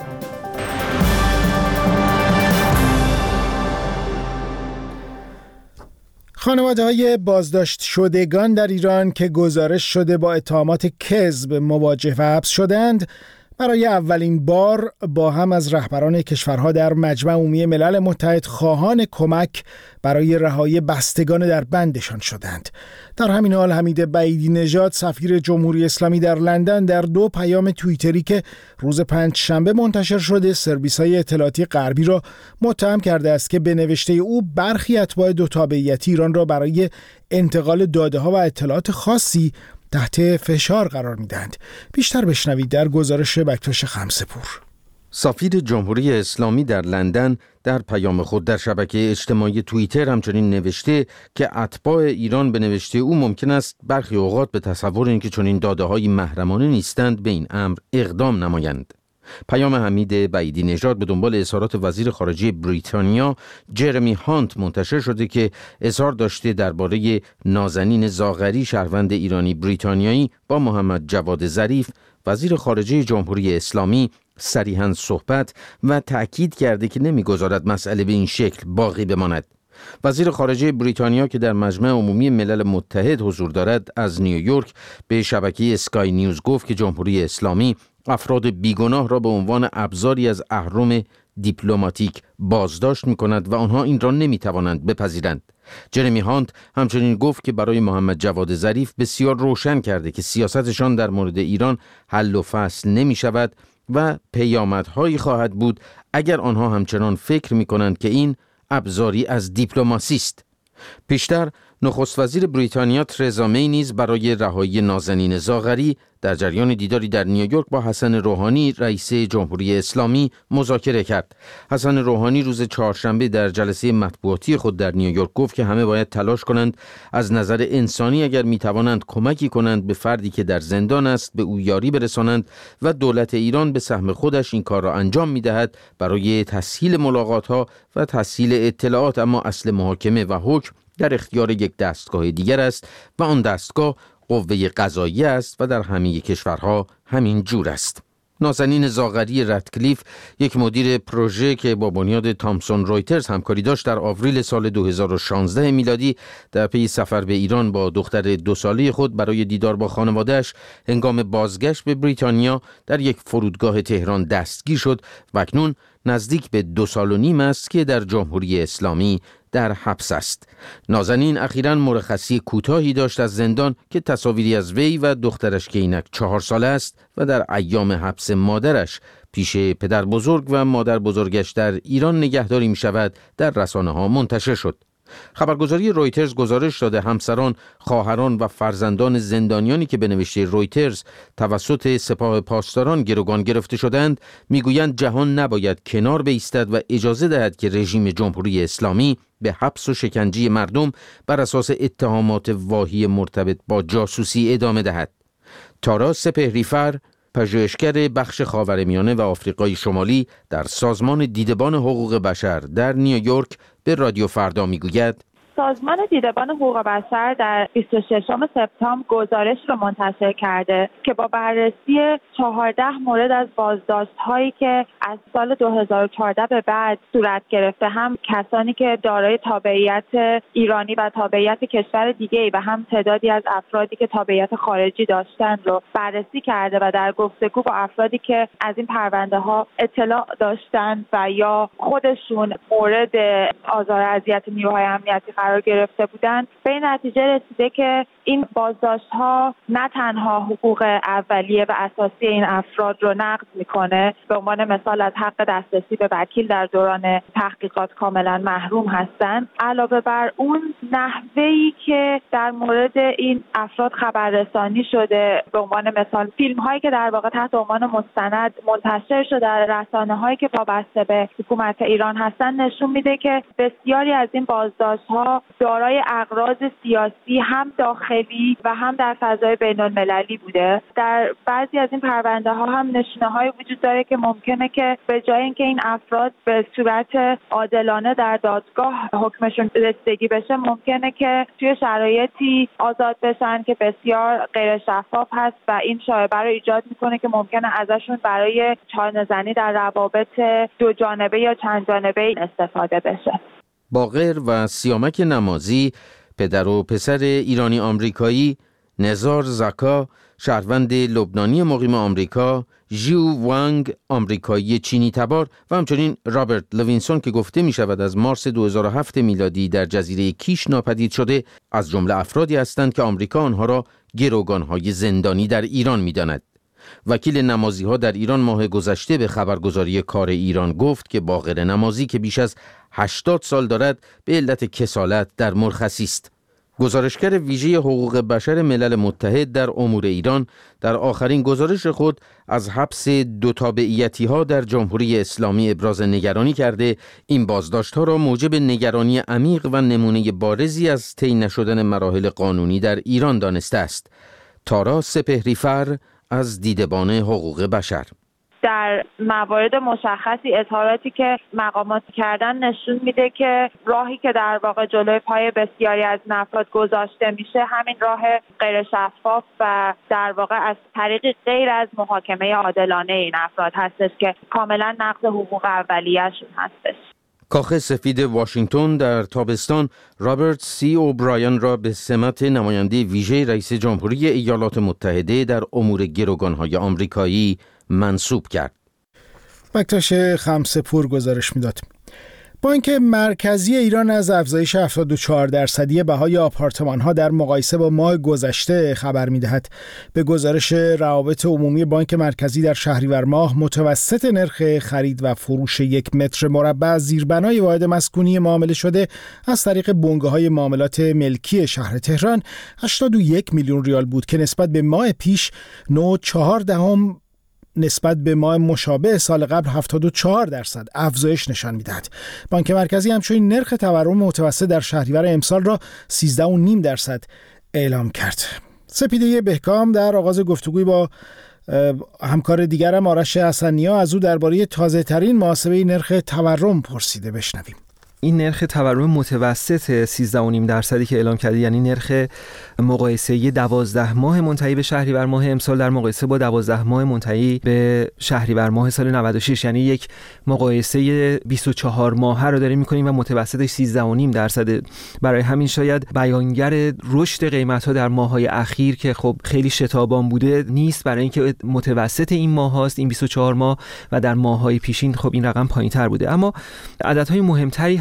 خانواده‌های بازداشت شدگان در ایران که گزارش شده با اتهامات کذب مواجه و حبس شدند، برای اولین بار با هم از رهبران کشورها در مجمع عمومی ملل متحد خواهان کمک برای رهایی بستگان در بندشان شدند. در همین حال حمید بعیدی نژاد سفیر جمهوری اسلامی در لندن در دو پیام توییتری که روز پنجشنبه منتشر شده سرویس‌های اطلاعاتی غربی را متهم کرده است که به نوشته او برخی اتباع دو تابعیتی ایران را برای انتقال داده‌ها و اطلاعات خاصی تحت فشار قرار میدهند. بیشتر بشنوید در گزارش بکتاش خمسه‌پور. سفیر جمهوری اسلامی در لندن در پیام خود در شبکه اجتماعی توییتر همچنین نوشته که اتباع ایران به نوشته او ممکن است برخی اوقات به تصور اینکه چنین داده‌های محرمانه نیستند به این امر اقدام نمایند. پیام حمید بعیدی نژاد به دنبال اظهارات وزیر خارجه بریتانیا جرمی هانت منتشر شده که اظهار داشته درباره نازنین زاغری شهروند ایرانی بریتانیایی با محمد جواد ظریف وزیر خارجه جمهوری اسلامی صریحاً صحبت و تأکید کرده که نمی‌گذارد مسئله به این شکل باقی بماند. وزیر خارجه بریتانیا که در مجمع عمومی ملل متحد حضور دارد از نیویورک به شبکه اسکای نیوز گفت که جمهوری اسلامی افراد بیگناه را به عنوان ابزاری از اهرم دیپلماتیک بازداشت می‌کند و آنها این را نمی‌توانند بپذیرند. جرمی هانت همچنین گفت که برای محمد جواد ظریف بسیار روشن کرده که سیاستشان در مورد ایران حل و فصل نمی‌شود و پیامدهایی خواهد بود اگر آنها همچنان فکر می‌کنند که این ابزاری از دیپلماسی است. پیشتر نخست وزیر بریتانیا ترزا می نیز برای رهایی نازنین زاغری در جریان دیداری در نیویورک با حسن روحانی رئیس جمهوری اسلامی مذاکره کرد. حسن روحانی روز چهارشنبه در جلسه مطبوعاتی خود در نیویورک گفت که همه باید تلاش کنند از نظر انسانی اگر می توانند کمکی کنند به فردی که در زندان است به او یاری برسانند و دولت ایران به سهم خودش این کار را انجام می دهد برای تسهیل ملاقات ها و تسهیل اطلاعات، اما اصل محاکمه و حکم در اختیار یک دستگاه دیگر است و آن دستگاه قوه قضاییه است و در همه کشورها همین جور است. نازنین زاغری رتکلیف، یک مدیر پروژه که با بنیاد تامسون رویترز همکاری داشت، در آوریل سال دو هزار و شانزده میلادی در پی سفر به ایران با دختر دو ساله خود برای دیدار با خانواده‌اش هنگام بازگشت به بریتانیا در یک فرودگاه تهران دستگیر شد و اکنون نزدیک به دو سال و نیم است که در جمهوری اسلامی در حبس است. نازنین اخیراً مرخصی کوتاهی داشت از زندان که تصاویری از وی و دخترش که اینک چهار ساله است و در ایام حبس مادرش پیش پدر بزرگ و مادر بزرگش در ایران نگهداری می شود در رسانه ها منتشر شد. خبرگزاری رویترز گزارش داده همسران، خواهران و فرزندان زندانیانی که به نوشته رویترز توسط سپاه پاسداران گروگان گرفته شدند میگویند جهان نباید کنار بایستد و اجازه دهد که رژیم جمهوری اسلامی به حبس و شکنجه مردم بر اساس اتهامات واهی مرتبط با جاسوسی ادامه دهد. تارا سپهریفر، پژوهشگر بخش خاورمیانه و آفریقای شمالی در سازمان دیدبان حقوق بشر در نیویورک به رادیو فردا میگوید سازمان دیدبان حقوق بشر در بیست و ششم سپتامبر گزارش را منتشر کرده که با بررسی چهارده مورد از بازداشت‌هایی که از سال دو هزار و چهارده به بعد صورت گرفته، هم کسانی که دارای تابعیت ایرانی و تابعیت کشور دیگه‌ای و هم تعدادی از افرادی که تابعیت خارجی داشتند رو بررسی کرده و در گفتگو با افرادی که از این پرونده‌ها اطلاع داشتند و یا خودشون مورد آزار و اذیت نیروهای امنیتی قرار گرفته بودند، به این نتیجه رسیده که این بازداشت‌ها نه تنها حقوق اولیه و اساسی این افراد رو نقض میکنه، به عنوان مثال از حق دسترسی به وکیل در دوران تحقیقات کاملا محروم هستند، علاوه بر اون نحوهی که در مورد این افراد خبررسانی شده، به عنوان مثال فیلم هایی که در واقع تحت عنوان مستند منتشر شده در رسانه هایی که وابسته به حکومت ایران هستند، نشون میده که بسیاری از این بازداشت‌ها دارای اغراض سیاسی هم داخلی و هم در فضای بین المللی بوده. در بعضی از این پرونده ها هم نشونه های وجود داره که ممکنه که به جای اینکه این افراد به صورت عادلانه در دادگاه حکمشون رسیدگی بشه، ممکنه که توی شرایطی آزاد بشن که بسیار غیر شفاف هست و این شایعه رو ایجاد میکنه که ممکنه ازشون برای چانه‌زنی در روابط دو جانبه یا چند جانبه استفاده بشه. باقر و سیامک نمازی، پدر و پسر ایرانی آمریکایی، نزار زکا، شهروند لبنانی مقیم آمریکا، ژیو وانگ، آمریکایی چینی تبار و همچنین رابرت لوینسون که گفته می شود از مارس دو هزار و هفت میلادی در جزیره کیش ناپدید شده، از جمله افرادی هستند که آمریکا آنها را گروگانهای زندانی در ایران می داند. وکیل نمازی ها در ایران ماه گذشته به خبرگزاری کار ایران گفت که باقر نمازی که بیش از هشتاد سال دارد به علت کسالت در مرخصی است. گزارشگر ویژه حقوق بشر ملل متحد در امور ایران در آخرین گزارش خود از حبس دو تابعیتی ها در جمهوری اسلامی ابراز نگرانی کرده، این بازداشت ها را موجب نگرانی عمیق و نمونه بارزی از طی نشدن مراحل قانونی در ایران دانسته است. تارا سپهریفر از دیدبان حقوق بشر: در موارد مشخصی اظهاراتی که مقامات کردن نشون میده که راهی که در واقع جلوی پای بسیاری از این افراد گذاشته میشه همین راه غیر شفاف و در واقع از طریق غیر از محاکمه عادلانه این افراد هستش که کاملا نقض حقوق اولیه‌شون هستش. کاخ سفید واشنگتن در تابستان رابرت سی اوبرایان را به سمت نماینده ویژه رئیس جمهوری ایالات متحده در امور گروگان‌های آمریکایی منصوب کرد. بکتاش خمسه‌پور گزارش میداد. بانک مرکزی ایران از افزایش هفتاد و چهار درصدی بهای آپارتمان‌ها در مقایسه با ماه گذشته خبر می‌دهد. به گزارش روابط عمومی بانک مرکزی در شهریور ماه، متوسط نرخ خرید و فروش یک متر مربع زیربنای واحد مسکونی معامله شده از طریق بنگاه‌های معاملات ملکی شهر تهران هشتاد و یک میلیون ریال بود که نسبت به ماه پیش نه و چهار دهم نسبت به ماه مشابه سال قبل هفتاد و چهار درصد افزایش نشان می‌دهد. بانک مرکزی همچنین نرخ تورم متوسط در شهریور امسال را سیزده و نیم درصد اعلام کرد. سپیده بهکام در آغاز گفتگوی با همکار دیگرم آرش حسنی‌ها از او درباره تازه‌ترین محاسبه نرخ تورم پرسیده. بشنویم. این نرخ تورم متوسط سیزده و نیم درصدی که اعلام کردی، یعنی نرخ مقایسه دوازده ماه منتهی به شهریور ماه امسال در مقایسه با دوازده ماه منتهی به شهریور ماه سال نود و شش، یعنی یک مقایسه بیست و چهار ماهه رو داریم می‌کنیم و متوسطش سیزده و نیم درصد. برای همین شاید بیانگر رشد قیمت‌ها در ماه‌های اخیر که خب خیلی شتابان بوده نیست، برای اینکه متوسط این ماه هاست، این بیست و چهار ماه، و در ماه‌های پیشین خب این رقم پایین‌تر بوده. اما عددهای مهمتری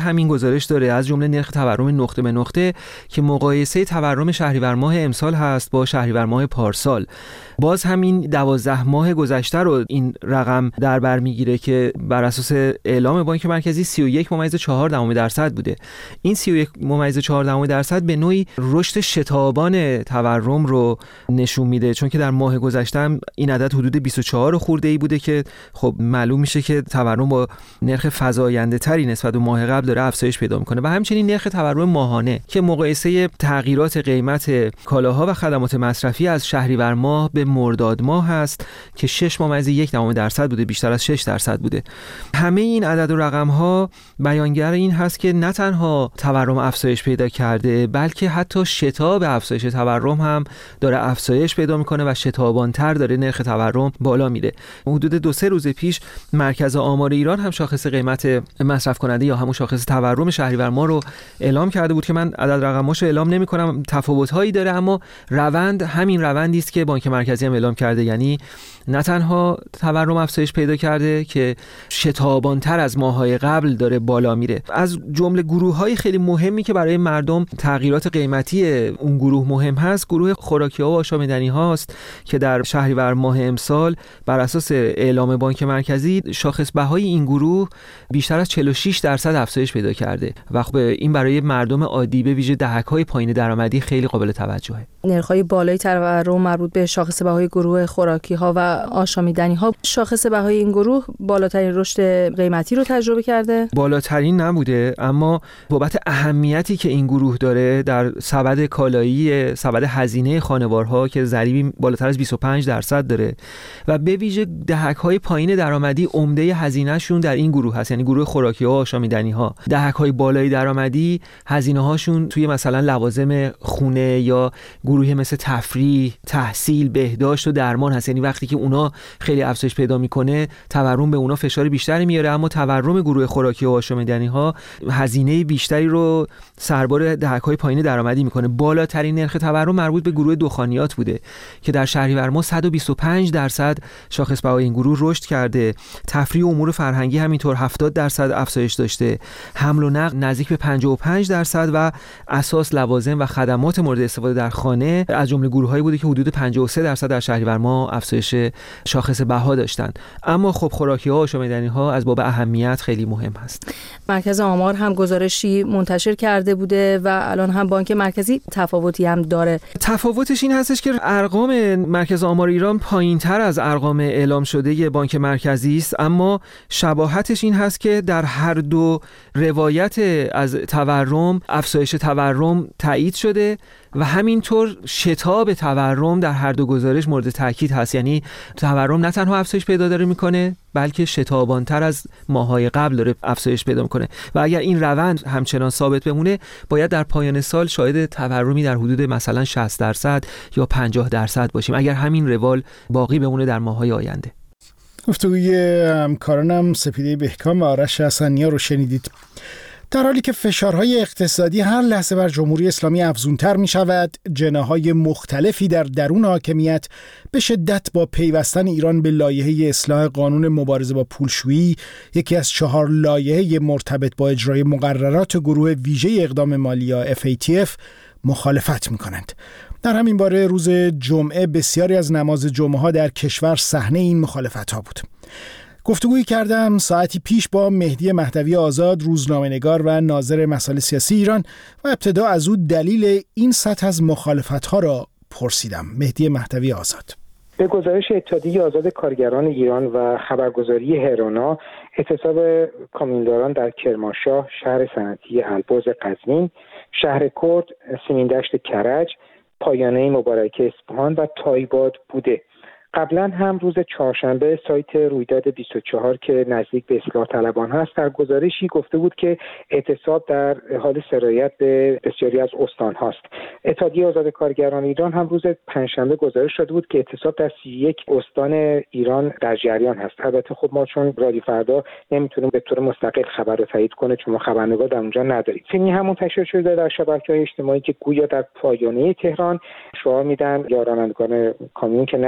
همین گزارش داره، از جمله نرخ تورم نقطه به نقطه که مقایسه تورم شهریور ماه امسال هست با شهریور ماه پارسال. باز همین دوازده ماه گذشته رو این رقم در بر میگیره که بر اساس اعلام بانک مرکزی سی و یک ممیز چهار دهم درصد بوده. این سی و یک ممیز چهار دهم درصد به نوعی رشد شتابان تورم رو نشون میده، چون که در ماه گذشته این عدد حدود بیست و چهار خورده ای بوده که خب معلوم میشه که تورم با نرخ فزاینده تری نسبت به ماه قبل داره افزایش پیدا میکنه. و همچنین نرخ تورم ماهانه که مقایسه تغییرات قیمت کالاها و خدمات مصرفی از شهریور ماه به مرداد ماه هست که شش ممیز یک دهم درصد بوده، بیشتر از شش درصد بوده. همه این عدد و رقم ها بیانگر این هست که نه تنها تورم افزایش پیدا کرده، بلکه حتی شتاب افزایش تورم هم داره افزایش پیدا میکنه و شتابان‌تر داره نرخ تورم بالا میره. حدود دو سه روز پیش مرکز آمار ایران هم شاخص قیمت مصرف کننده یا همون شاخص تورم شهریور ماه رو اعلام کرده بود که من عدد رقماشو اعلام نمی‌کنم، تفاوت‌هایی داره، اما روند همین روندی است که بانک مرکزی هم اعلام کرده. یعنی نه تنها تورم افزایش پیدا کرده که شتابان‌تر از ماه‌های قبل داره بالا میره. از جمله گروه‌های خیلی مهمی که برای مردم تغییرات قیمتی اون گروه مهم هست، گروه خوراکی‌ها و آشامیدنی‌ها است که در شهریور ماه امسال بر اساس اعلام بانک مرکزی شاخص بهای این گروه بیشتر از چهل و شش درصد افزایش پیدا کرده و خب این برای مردم عادی به ویژه دهک‌های پایین درآمدی خیلی قابل توجهه. نرخ‌های بالای تورم مربوط به شاخص بهای گروه خوراکی‌ها و آشامیدنی‌ها، شاخص بهای این گروه بالاترین رشد قیمتی رو تجربه کرده. بالاترین نبوده، اما بابت اهمیتی که این گروه داره در سبد کالایی، سبد هزینه خانوارها که ضریبی بالاتر از بیست و پنج درصد داره و به ویژه دهک‌های پایین درآمدی عمده هزینه‌شون در این گروه هست، یعنی گروه خوراکی‌ها و آشامیدنی‌ها. دهک‌های بالای درآمدی هزینه‌هاشون توی مثلا لوازم خونه یا گروه مثل تفریح، تحصیل، بهداشت و درمان هست. یعنی وقتی که اونا خیلی افزایش پیدا میکنه، تورم به اونا فشار بیشتری میاره، اما تورم گروه خوراکی و آشامیدنی‌ها هزینه بیشتری رو سربار دهک‌های پایین درآمدی میکنه. بالاترین نرخ تورم مربوط به گروه دخانیات بوده که در شهریور ماه صد و بیست و پنج درصد شاخص بهای این گروه رشد کرده. تفریح و امور فرهنگی همینطور هفتاد درصد افزایش داشته. حمل و نقل نزدیک به پنجاه و پنج درصد و اساس، لوازم و خدمات مورد استفاده در خانه از جمله گروه‌هایی بوده که حدود پنجاه و سه درصد در شهریور ماه افزایش شاخص بها داشتند. اما خب خوراکی‌ها و آشامیدنی‌ها از باب اهمیت خیلی مهم هست. مرکز آمار هم گزارشی منتشر کرده بوده و الان هم بانک مرکزی تفاوتی هم داره. تفاوتش این هستش که ارقام مرکز آمار ایران پایین‌تر از ارقام اعلام شده بانک مرکزی است، اما شباهتش این هست که در هر دو روایت از تورم افزایش تورم تایید شده و همینطور شتاب تورم در هر دو گزارش مورد تاکید هست. یعنی تورم نه تنها افزایش پیدا داره میکنه، بلکه شتابانتر از ماهای قبل داره افزایش پیدا میکنه و اگر این روند همچنان ثابت بمونه، باید در پایان سال شاهد تورمی در حدود مثلا شصت درصد یا پنجاه درصد باشیم اگر همین روال باقی بمونه در ماهای آینده. گفتگوی همکارانم سپیده بهکام و آرش حسنی‌ها رو شنیدید. در حالی که فشارهای اقتصادی هر لحظه بر جمهوری اسلامی افزونتر می شود، جناح‌های مختلفی در درون حاکمیت به شدت با پیوستن ایران به لایحه اصلاح قانون مبارزه با پولشویی، یکی از چهار لایحه مرتبط با اجرای مقررات گروه ویژه اقدام مالی یا اف ای تی اف، مخالفت می کنند. در همین باره روز جمعه بسیاری از نماز جمعه ها در کشور صحنه این مخالفت ها بود. گفتگویی کردم ساعتی پیش با مهدی مهدوی آزاد، روزنامه‌نگار و ناظر مسائل سیاسی ایران، و ابتدا از او دلیل این سطح از مخالفت‌ها را پرسیدم. مهدی مهدوی آزاد: به گزارش اتحادیه آزاد کارگران ایران و خبرگزاری هرانا، اعتصاب کامیونداران در کرمانشاه، شهر صنعتی البرز قزوین، شهر کرد، سیمین‌دشت کرج، پایانه مبارکه اصفهان و تایباد بوده. قبلا هم روز چهارشنبه سایت رویداد بیست و چهار که نزدیک به اصلاح طلبان هست در گزارشی گفته بود که اعتصاب در حال سرایت به بسیاری از استان هاست. اتحادیه آزاد کارگران ایران هم روز پنجشنبه گزارش داده بود که اعتصاب در سی و یک استان ایران در جریان هست. البته خب ما چون رادیو فردا نمیتونیم به طور مستقل خبر رو تایید کنه چون ما خبرنگار در اونجا نداریم. فیلمی هم منتشر شده در شبکه‌های اجتماعی که گویا در پایانه تهران شعار میدن یا رانندگان کامیون که نترسین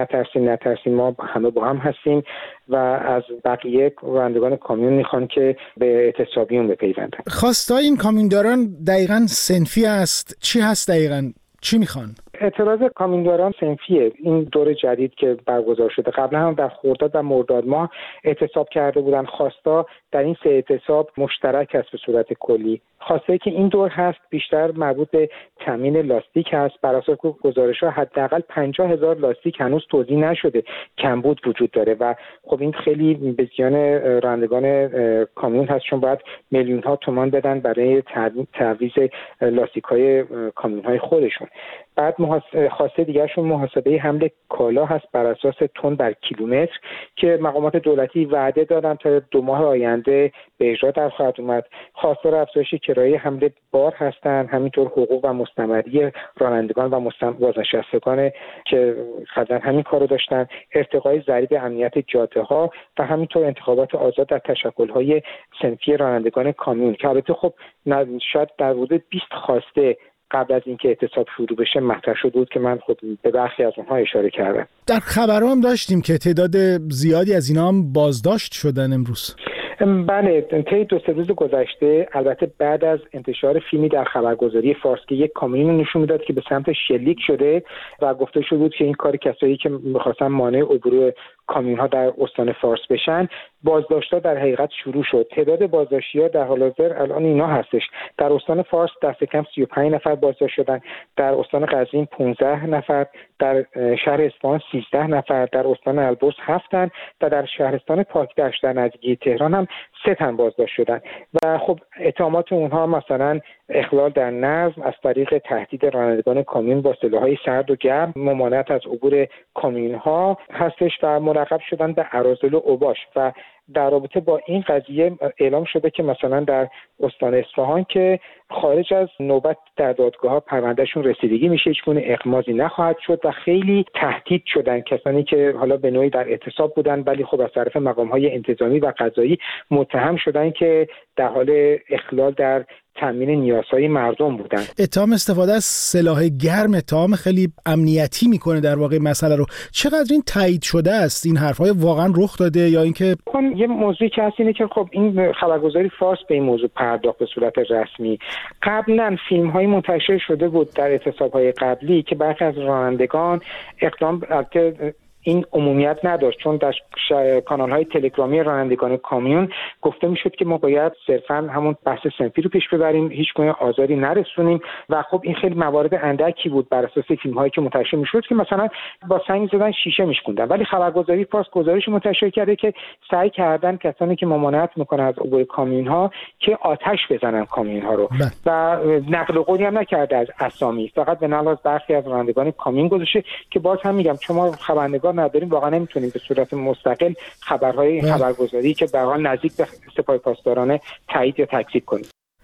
نترسیم، ما همه با هم هستیم و از بقیه رانندگان کامیون میخوان که به اعتصابیون بپیوندن. خواستای این کامیونداران دقیقاً صنفی است؟ چی هست دقیقاً؟ چی میخوان؟ اعتراض کامیونداران صنفیه. این دور جدید که برگزار شده، قبلا هم در خرداد و مرداد ماه اعتصاب کرده بودن. خواستا در این سه اعتصاب مشترک است به صورت کلی. خواسته که این دور هست بیشتر مربوط به تامین لاستیک هست. بر اساس گزارش‌ها حداقل پنجاه هزار لاستیک هنوز توزیع نشده، کمبود وجود داره و خب این خیلی به زیان رانندگان کامیون هست، چون باید میلیون ها تومان بدن برای تعویض لاستیک‌های کامیون‌های خودشون. بعد خواسته دیگرشون محاسبه حمل کالا هست بر اساس تن بر کیلومتر که مقامات دولتی وعده دادن تا دو ماه آینده به اجرا در خواهد اومد. خواستار افزایش کرایه حمل بار هستند، همینطور حقوق و مستمری رانندگان و بازنشستگان که قبلا همین کارو داشتن، ارتقای ضریب امنیت جاده ها و همینطور انتخابات آزاد در تشکل‌های صنفی رانندگان کامیون که البته خب شاید در حدود بیست خواسته قبل از اینکه اعتصاب شروع بشه مطرح شده بود که من خود به برخی از اونها اشاره کردم. در خبرها هم داشتیم که تعداد زیادی از اینا هم بازداشت شدن امروز. بله، طی دو سه روز گذشته، البته بعد از انتشار فیلمی در خبرگزاری فارس که یک کامیون نشون میداد که به سمت شلیک شده و گفته شده بود که این کار کسایی که می‌خواستن مانع عبور کامیون‌ها در استان فارس بشن، بازداشت‌ها در حقیقت شروع شد. تعداد بازداشتی‌ها در حال حاضر الان اینا هستش: در استان فارس دست کم سی و پنج نفر بازداشت شدن، در استان قزوین پانزده نفر، در شهر اصفهان سیزده نفر، در استان البرز هفت تن و در شهرستان پاکدشت در نزدیکی تهران هم سه تن بازداشت شدن. و خب اتهامات اونها مثلا اخلال در نظم از طریق تهدید رانندگان کامیون با سلاح‌های سرد و گرم، ممانعت از عبور کامیون‌ها هستش و مرغب شدن به اراذل و اوباش. و در رابطه با این قضیه اعلام شده که مثلا در استان اصفهان که خارج از نوبت در دادگاه‌ها پروندهشون رسیدگی میشه، هیچ گونه اغماضی نخواهد شد و خیلی تهدید شدن کسانی که حالا به نوعی در اعتصاب بودن ولی خب از طرف مقام‌های انتظامی و قضایی متهم شدن که در حال اخلال در تامین نیازهای مردم بودن. اتهام استفاده از سلاح گرم اتهام خیلی امنیتی میکنه در واقع مسئله رو. چقدر این تایید شده است؟ این حرفای واقعا رخ داده یا اینکه یه موضوعی که هست اینه که خب این خبرگزاری فارس به این موضوع پرداخت به صورت رسمی. قبلا فیلم‌های منتشر شده بود در اعتصاب‌های قبلی که برخی از رانندگان اقدام البته این عمومیت نداشت، چون در کانال‌های تلگرامی رانندگان کامیون گفته میشد که ما باید صرفاً همون بحث صنفی رو پیش ببریم، هیچ گونه آزاری نرسونیم و خب این خیلی موارد اندکی بود بر اساس فیلم‌هایی که منتشر میشد که مثلا با سنگ زدن شیشه میشکوندن. ولی خبرگزاری فارس گزارش منتشر کرده که سعی کردن کسانی که ممانعت میکنن از عبور کامیون‌ها که آتش بزنن کامیون‌ها رو بله. و نقل قولی هم نکرده از اسامی، فقط به نقل از برخی از رانندگان کامیون گذاشته که باز هم میگم چون ما خبرنگار نداریم واقعا نمیتونیم به صورت مستقل خبرهای خبرگزاری که به حال نزدیک به سپاه پاسداران تایید یا تکذیب کنیم.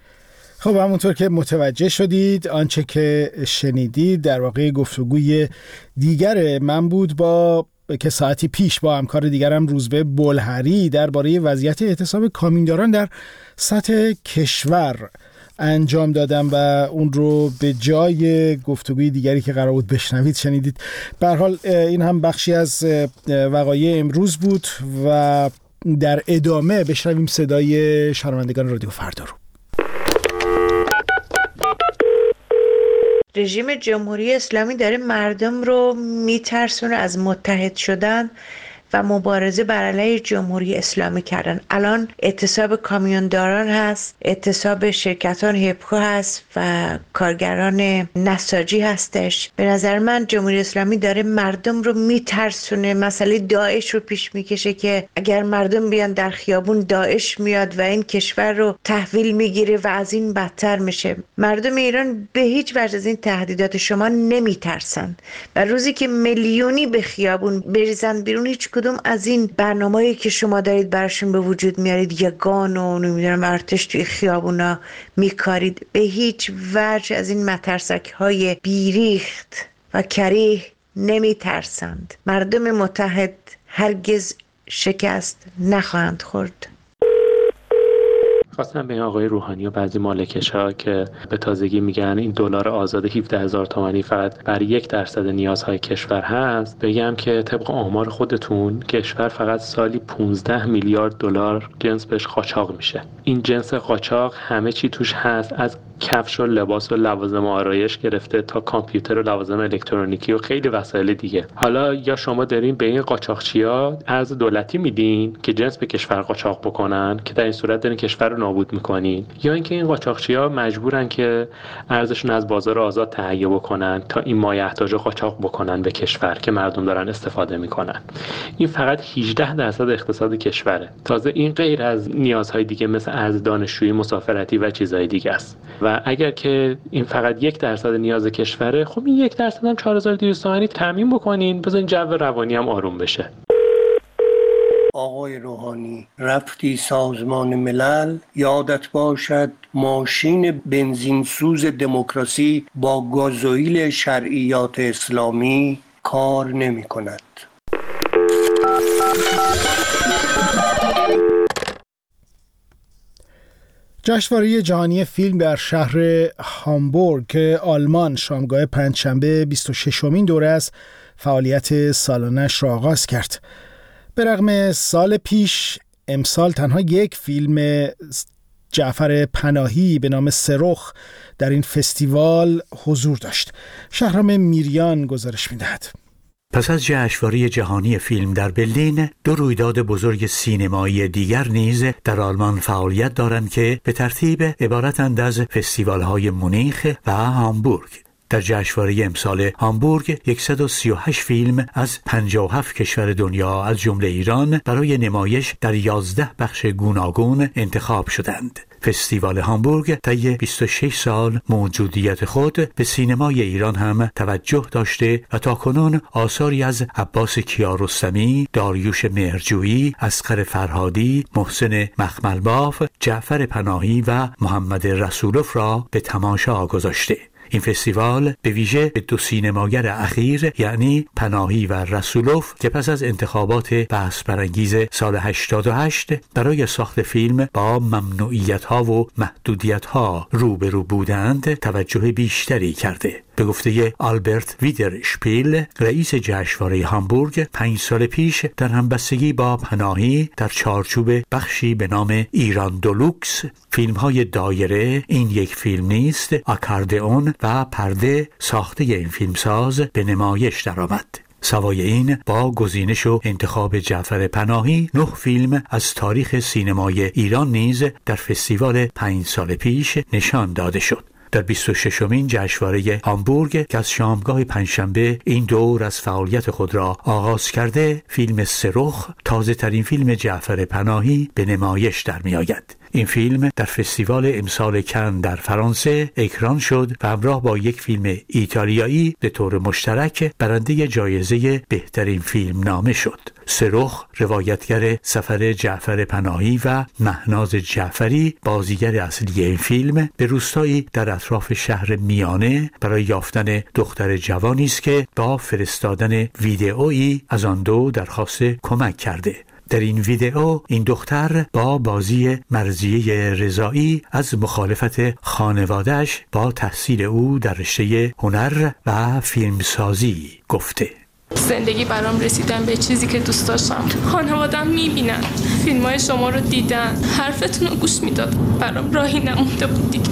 خب همونطور که متوجه شدید آنچه که شنیدید در واقع گفتگوی دیگر من بود با که ساعتی پیش با همکار دیگرم روزبه بلهری درباره وضعیت اعتصاب کامیونداران در سطح کشور انجام دادم و اون رو به جای گفتگوی دیگری که قرار بود بشنوید شنیدید. به هر حال این هم بخشی از وقایع امروز بود و در ادامه بشنویم صدای شنوندگان رادیو فردا رو. رژیم جمهوری اسلامی داره مردم رو میترسونه از متحد شدن و مبارزه بر علیه جمهوری اسلامی کردن. الان اعتصاب کامیونداران هست، اعتصاب شرکتان هیپکو هست و کارگران نساجی هستش. به نظر من جمهوری اسلامی داره مردم رو میترسونه، مسئله داعش رو پیش میکشه که اگر مردم بیان در خیابون داعش میاد و این کشور رو تحویل میگیره و از این بدتر میشه. مردم ایران به هیچ وجه از این تهدیدات شما نمیترسن و روزی که میلیونی به خیابون بریزن بیرون، هیچ کدوم از این برنامه‌ای که شما دارید براشون به وجود میارید، یگان و نمیدونم ارتش توی خیابونا میکارید، به هیچ وجه از این مترسک‌های بیریخت و کریه نمیترسند. مردم متحد هرگز شکست نخواهند خورد. خواستم به این آقای روحانی و بعضی مالکش‌ها که به تازگی میگن این دلار آزاد هفده هزار تومانی فقط بر یک درصد نیازهای کشور هست بگم که طبق آمار خودتون کشور فقط سالی پانزده میلیارد دلار جنس بهش قاچاق میشه. این جنس قاچاق همه چی توش هست، از کفش و لباس و لوازم آرایش گرفته تا کامپیوتر و لوازم الکترونیکی و خیلی وسایل دیگه. حالا یا شما دارین به این قاچاقچی‌ها ارز دولتی میدین که جنس به کشور قاچاق بکنن که در این صورت دارین کشور رو نابود میکنین، یا اینکه این قاچاقچی‌ها مجبورن که ارزشون از بازار آزاد تهیه بکنن تا این مایحتاج قاچاق بکنن به کشور که مردم دارن استفاده میکنن. این فقط هجده درصد اقتصاد کشوره. تازه این غیر از نیازهای دیگه مثل ارز دانشجویی، مسافرتی و چیزهای دیگه است. و اگر که این فقط یک درصد نیاز کشوره، خب این یک درصد هم چهار هزار و دویست تومانی تامین بکنین، بذارین جو روانی هم آروم بشه. آقای روحانی، رفتی سازمان ملل، یادت باشد ماشین بنزینسوز دموکراسی با گازوئیل شرعیات اسلامی کار نمی کند. جشنواره جهانی فیلم در شهر هامبورگ آلمان شامگاه پنجشنبه بیست و ششمین دوره از فعالیت سالانش را آغاز کرد. به رغم سال پیش امسال تنها یک فیلم جعفر پناهی به نام سرخ در این فستیوال حضور داشت. شهرام میریان گزارش می‌دهد. پس از جشنواره جهانی فیلم در برلین، دو رویداد بزرگ سینمایی دیگر نیز در آلمان فعالیت دارند که به ترتیب عبارتند از فستیوال‌های مونیخ و هامبورگ. در جشنواره امسال هامبورگ صد و سی و هشت فیلم از پنجاه و هفت کشور دنیا از جمله ایران برای نمایش در یازده بخش گوناگون انتخاب شدند. فستیوال هامبورگ طی بیست و شش سال موجودیت خود به سینمای ایران هم توجه داشته و تاکنون آثاری از عباس کیارستمی، داریوش مهرجویی، اصغر فرهادی، محسن مخملباف، جعفر پناهی و محمد رسولوف را به تماشا گذاشته. این فستیوال به ویژه به دو سینماگر اخیر یعنی پناهی و رسولوف که پس از انتخابات بحث برانگیز سال هشتاد و هشت برای ساخت فیلم با ممنوعیت‌ها و محدودیت‌ها روبرو بودند توجه بیشتری کرده. به گفته آلبرت ویدرشپیل، رئیس جشنواره هامبورگ، پنج سال پیش در همبستگی با پناهی در چارچوب بخشی به نام ایران دولوکس، فیلم‌های دایره این یک فیلم نیست، آکاردئون و پرده ساخته این فیلمساز به نمایش درآمد. سوای این با گزینش و انتخاب جعفر پناهی، نه فیلم از تاریخ سینمای ایران نیز در فستیوال پنج سال پیش نشان داده شد. در بیست و ششمین جشنواره هامبورگ که از شامگاه پنجشنبه این دور از فعالیت خود را آغاز کرده، فیلم سرخ، تازه ترین فیلم جعفر پناهی، به نمایش در می آید. این فیلم در فستیوال امسال کن در فرانسه اکران شد و همراه با یک فیلم ایتالیایی به طور مشترک برنده جایزه بهترین فیلم نامه شد. سرخ، روایتگر سفر جعفر پناهی و مهناز جعفری، بازیگر اصلی این فیلم، به روستایی در اطراف شهر میانه برای یافتن دختر جوانی است که با فرستادن ویدئویی از آن دو درخواست کمک کرده. در این ویدئو این دختر با بازی مرضیه رضایی از مخالفت خانواده‌اش با تحصیل او در رشته هنر و فیلمسازی گفته. زندگی برام رسیدن به چیزی که دوست داشتم. خانوادم میبینن، فیلمای شما رو دیدن، حرفتون رو گوش میداد. برام راهی نمونده بود دیگه.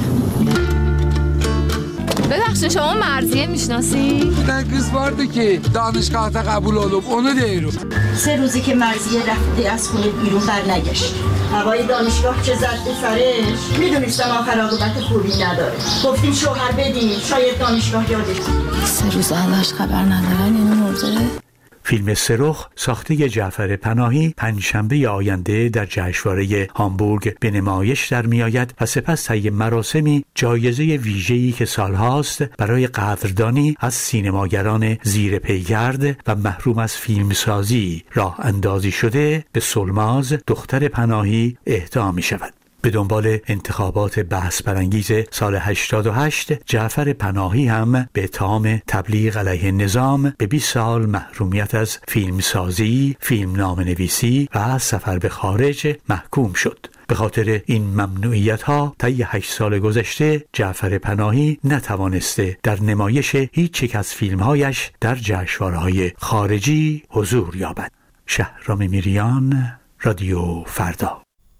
ببخشید شما مرضیه میشناسی؟ نه کسوارده که دانشگاه تا قبول علوم اونو دیرو. سه روزی که مرضیه رفته از خونه بیرون بر نگشت. هوای دانشگاه چه زد به سرش؟ میدونستم آخر عاقبت خوبی نداره. گفتیم شوهر بدیم شاید دانشگاه یادش. سه روز ازش خبر ندارن اینو مرده؟ فیلم سرخ ساخته جعفر پناهی پنجشنبه آینده در جشنواره هامبورگ به نمایش در میآید و سپس طی مراسمی جایزه ویژه‌ای که سالهاست برای قدردانی از سینماگران زیر پیگرد و محروم از فیلمسازی راه اندازی شده به سلماز دختر پناهی اهدا می شود. به دنبال انتخابات بحث برانگیز سال هشتاد و هشت، جعفر پناهی هم به اتهام تبلیغ علیه نظام به بیست سال محرومیت از فیلمسازی، فیلم نامه‌نویسی و سفر به خارج محکوم شد. به به خاطر این ممنوعیت ها طی هشت سال گذشته جعفر پناهی نتوانسته در نمایش هیچ یک از فیلمهایش در جشنواره‌های خارجی حضور یابد. شهرام میریان، رادیو فردا.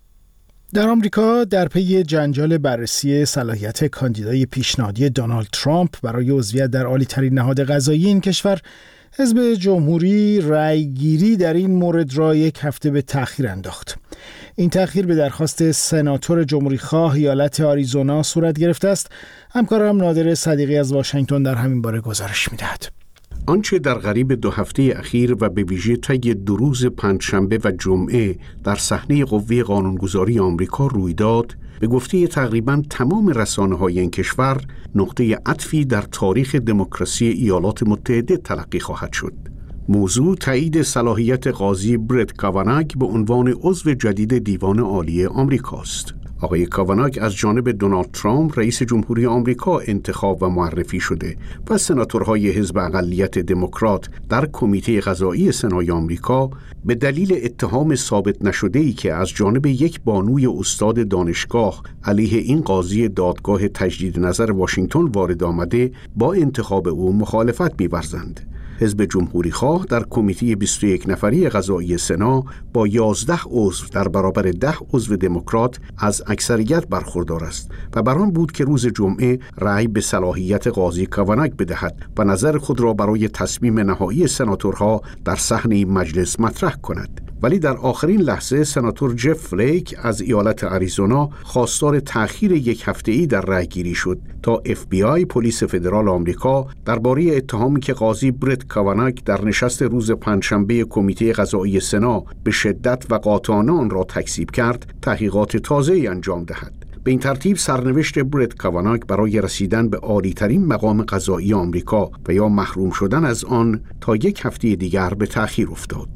در آمریکا در پی جنجال بررسی صلاحیت کاندیدای پیشنهادی دونالد ترامپ برای عضویت در عالی‌ترین نهاد قضایی این کشور، حزب جمهوری رأیگیری در این مورد را یک هفته به تأخیر انداخت. این تأخیر به درخواست سناتور جمهوری‌خواه ایالت آریزونا صورت گرفته است. همکارم نادر صدیقی از واشنگتن در همین باره گزارش می‌دهد. آنچه در قریب دو هفته اخیر و به ویژه طی دو روز پنجشنبه و جمعه در صحنه قوه قانونگذاری آمریکا روی داد، به گفته تقریباً تمام رسانه‌های این کشور نقطه عطفی در تاریخ دموکراسی ایالات متحده تلقی خواهد شد. موضوع تایید صلاحیت قاضی برت کاواناگ به عنوان عضو جدید دیوان عالی آمریکاست. آقای کاواناگ از جانب دونالد ترامپ رئیس جمهوری آمریکا انتخاب و معرفی شده و سناتورهای حزب اقلیت دموکرات در کمیته قضایی سنای آمریکا به دلیل اتهام ثابت نشده‌ای که از جانب یک بانوی استاد دانشگاه علیه این قاضی دادگاه تجدید نظر واشنگتن وارد آمده با انتخاب او مخالفت می‌ورزند. حزب جمهوری خواه در کمیته بیست و یک نفری قضایی سنا با یازده عضو در برابر ده عضو دموکرات از اکثریت برخوردار است و بر آن بود که روز جمعه رأی به صلاحیت قاضی کاواناگ بدهد و نظر خود را برای تصمیم نهایی سناتورها در صحن مجلس مطرح کند. ولی در آخرین لحظه سناتور جف فلیک از ایالت آریزونا خواستار تأخیر یک هفته‌ای در رأیگیری شد تا اف بی آی پلیس فدرال آمریکا درباره اتهامی که قاضی برت کاواناگ در نشست روز پنجشنبه کمیته قضایی سنا به شدت و قاطعانه آن را تکذیب کرد، تحقیقات تازه‌ای انجام دهد. به این ترتیب سرنوشت برت کاواناگ برای رسیدن به عالی‌ترین مقام قضایی آمریکا و یا محروم شدن از آن تا یک هفته دیگر به تأخیر افتاد.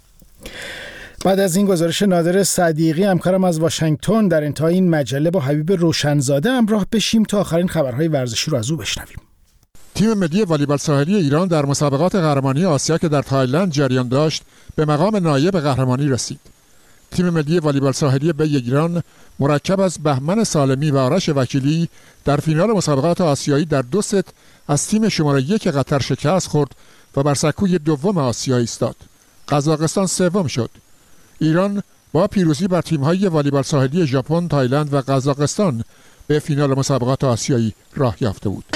بعد از این گزارش نادر صدیقی همکارم از واشنگتن، در انتهای این مجله با حبیب روشنزاده همراه بشیم تا آخرین خبرهای ورزشی رو از او بشنویم. تیم ملی والیبال ساحلی ایران در مسابقات قهرمانی آسیا که در تایلند جریان داشت به مقام نایب قهرمانی رسید. تیم ملی والیبال ساحلی به ایران مرکب از بهمن سالمی و آرش وکیلی در فینال مسابقات آسیایی در دو ست از تیم شماره یک قطر شکست خورد و بر سکوی دوم آسیایی ایستاد. قزاقستان سوم شد. ایران با پیروزی بر تیم‌های والیبال ساحلی ژاپن، تایلند و قزاقستان به فینال مسابقات آسیایی راه یافته بود.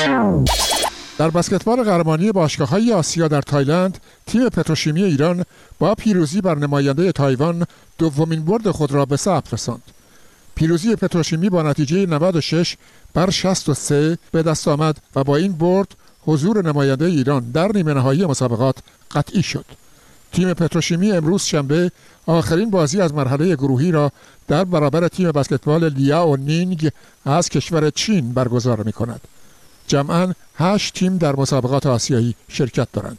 در بسکتبال قهرمانی باشگاه‌های آسیا در تایلند، تیم پتروشیمی ایران با پیروزی بر نماینده تایوان دومین برد خود را به ثبت رساند. پیروزی پتروشیمی با نتیجه نود و شش بر شصت و سه به دست آمد و با این برد حضور نماینده ایران در نیمه نهایی مسابقات قطعی شد. تیم پتروشیمی امروز شنبه آخرین بازی از مرحله گروهی را در برابر تیم بسکتبال لیاو نینگ از کشور چین برگزار می کند. جمعاً هشت تیم در مسابقات آسیایی شرکت دارند.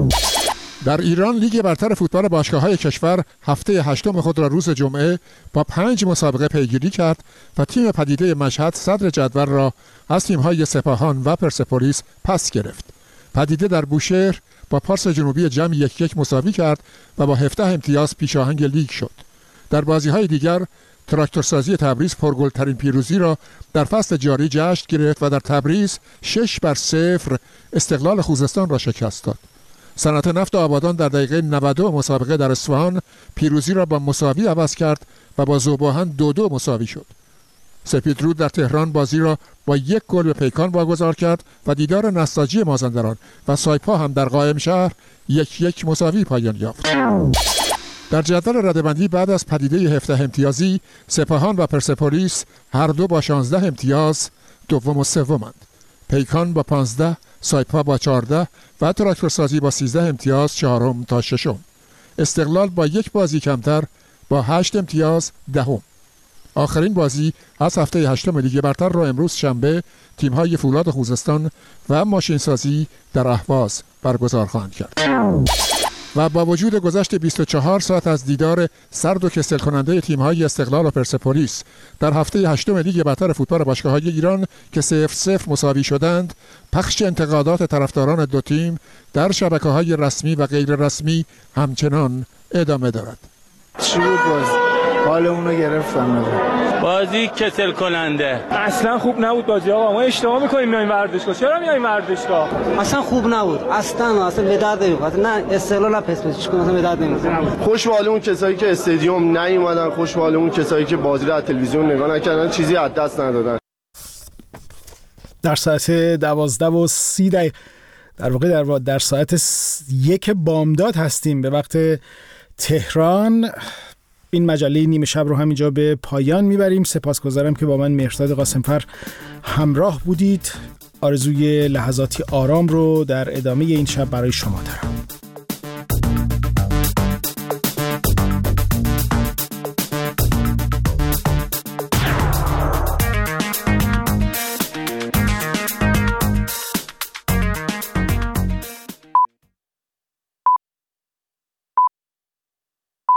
در ایران لیگ برتر فوتبال باشگاه‌های کشور هفته هشتم خود را روز جمعه با پنج مسابقه پیگیری کرد و تیم پدیده مشهد صدر جدول را از تیم‌های سپاهان و پرسپولیس پس گرفت. پدیده در بوشهر با پارس جنوبی جمع یک یک مساوی کرد و با هفده امتیاز پیشاهنگ لیگ شد. در بازی‌های دیگر تراکتورسازی تبریز پرگل‌ترین پیروزی را در فصل جاری جشن گرفت و در تبریز شش بر صفر استقلال خوزستان را شکست داد. صنعت نفت آبادان در دقیقه نود و دو مسابقه در اصفهان پیروزی را با مساوی عوض کرد و با ذوب‌آهن دو دو مساوی شد. سپیدرود در تهران بازی را با یک گل به پیکان واگذار کرد و دیدار نساجی مازندران و سایپا هم در قائم شهر یک یک مساوی پایان یافت. در جدول رده‌بندی بعد از پدیده هفده امتیازی سپاهان و پرسپولیس هر دو با شانزده امتیاز دوم و سومند. پیکان با پانزده، سایپا با چهارده و تراکتورسازی با سیزده امتیاز چهارم تا ششم. استقلال با یک بازی کمتر با هشت امتیاز دهم. آخرین بازی از هفته هشتم لیگ برتر را امروز شنبه تیم‌های فولاد خوزستان و ماشینسازی در اهواز برگزار خواهند کرد. و با وجود گذشت بیست و چهار ساعت از دیدار سرد و کسل کننده تیم‌های استقلال و پرسپولیس در هفته هشتم لیگ برتر فوتبال باشگاه‌های ایران که صفر صفر مساوی شدند، پخش انتقادات طرفداران دو تیم در شبکه‌های رسمی و غیر رسمی همچنان ادامه دارد. چی بود باز؟ حالمون رو گرفتن. بازی کسل کننده. اصلا خوب نبود بازی آقا. ما اشتباه می‌کنیم میایم ورزشگاه. چرا میایم ورزشگاه؟ اصلا خوب نبود. اصلا اصلا به درد نمی‌خواد. نه استقلال پس پس کنه اصلا به درد نمی‌خواد. خوش به حال اون کسایی که استادیوم نیومدن، خوش به حال اون کسایی که بازی رو از تلویزیون نگاه نکردن، چیزی از دست ندادن. در ساعت دوازده و سی دقیقه در واقع در, در ساعت یک بامداد هستیم به وقت تهران. این مجله نیمه شب رو همینجا به پایان میبریم. سپاسگزارم که با من مهرداد قاسمفر همراه بودید. آرزوی لحظاتی آرام رو در ادامه این شب برای شما دارم.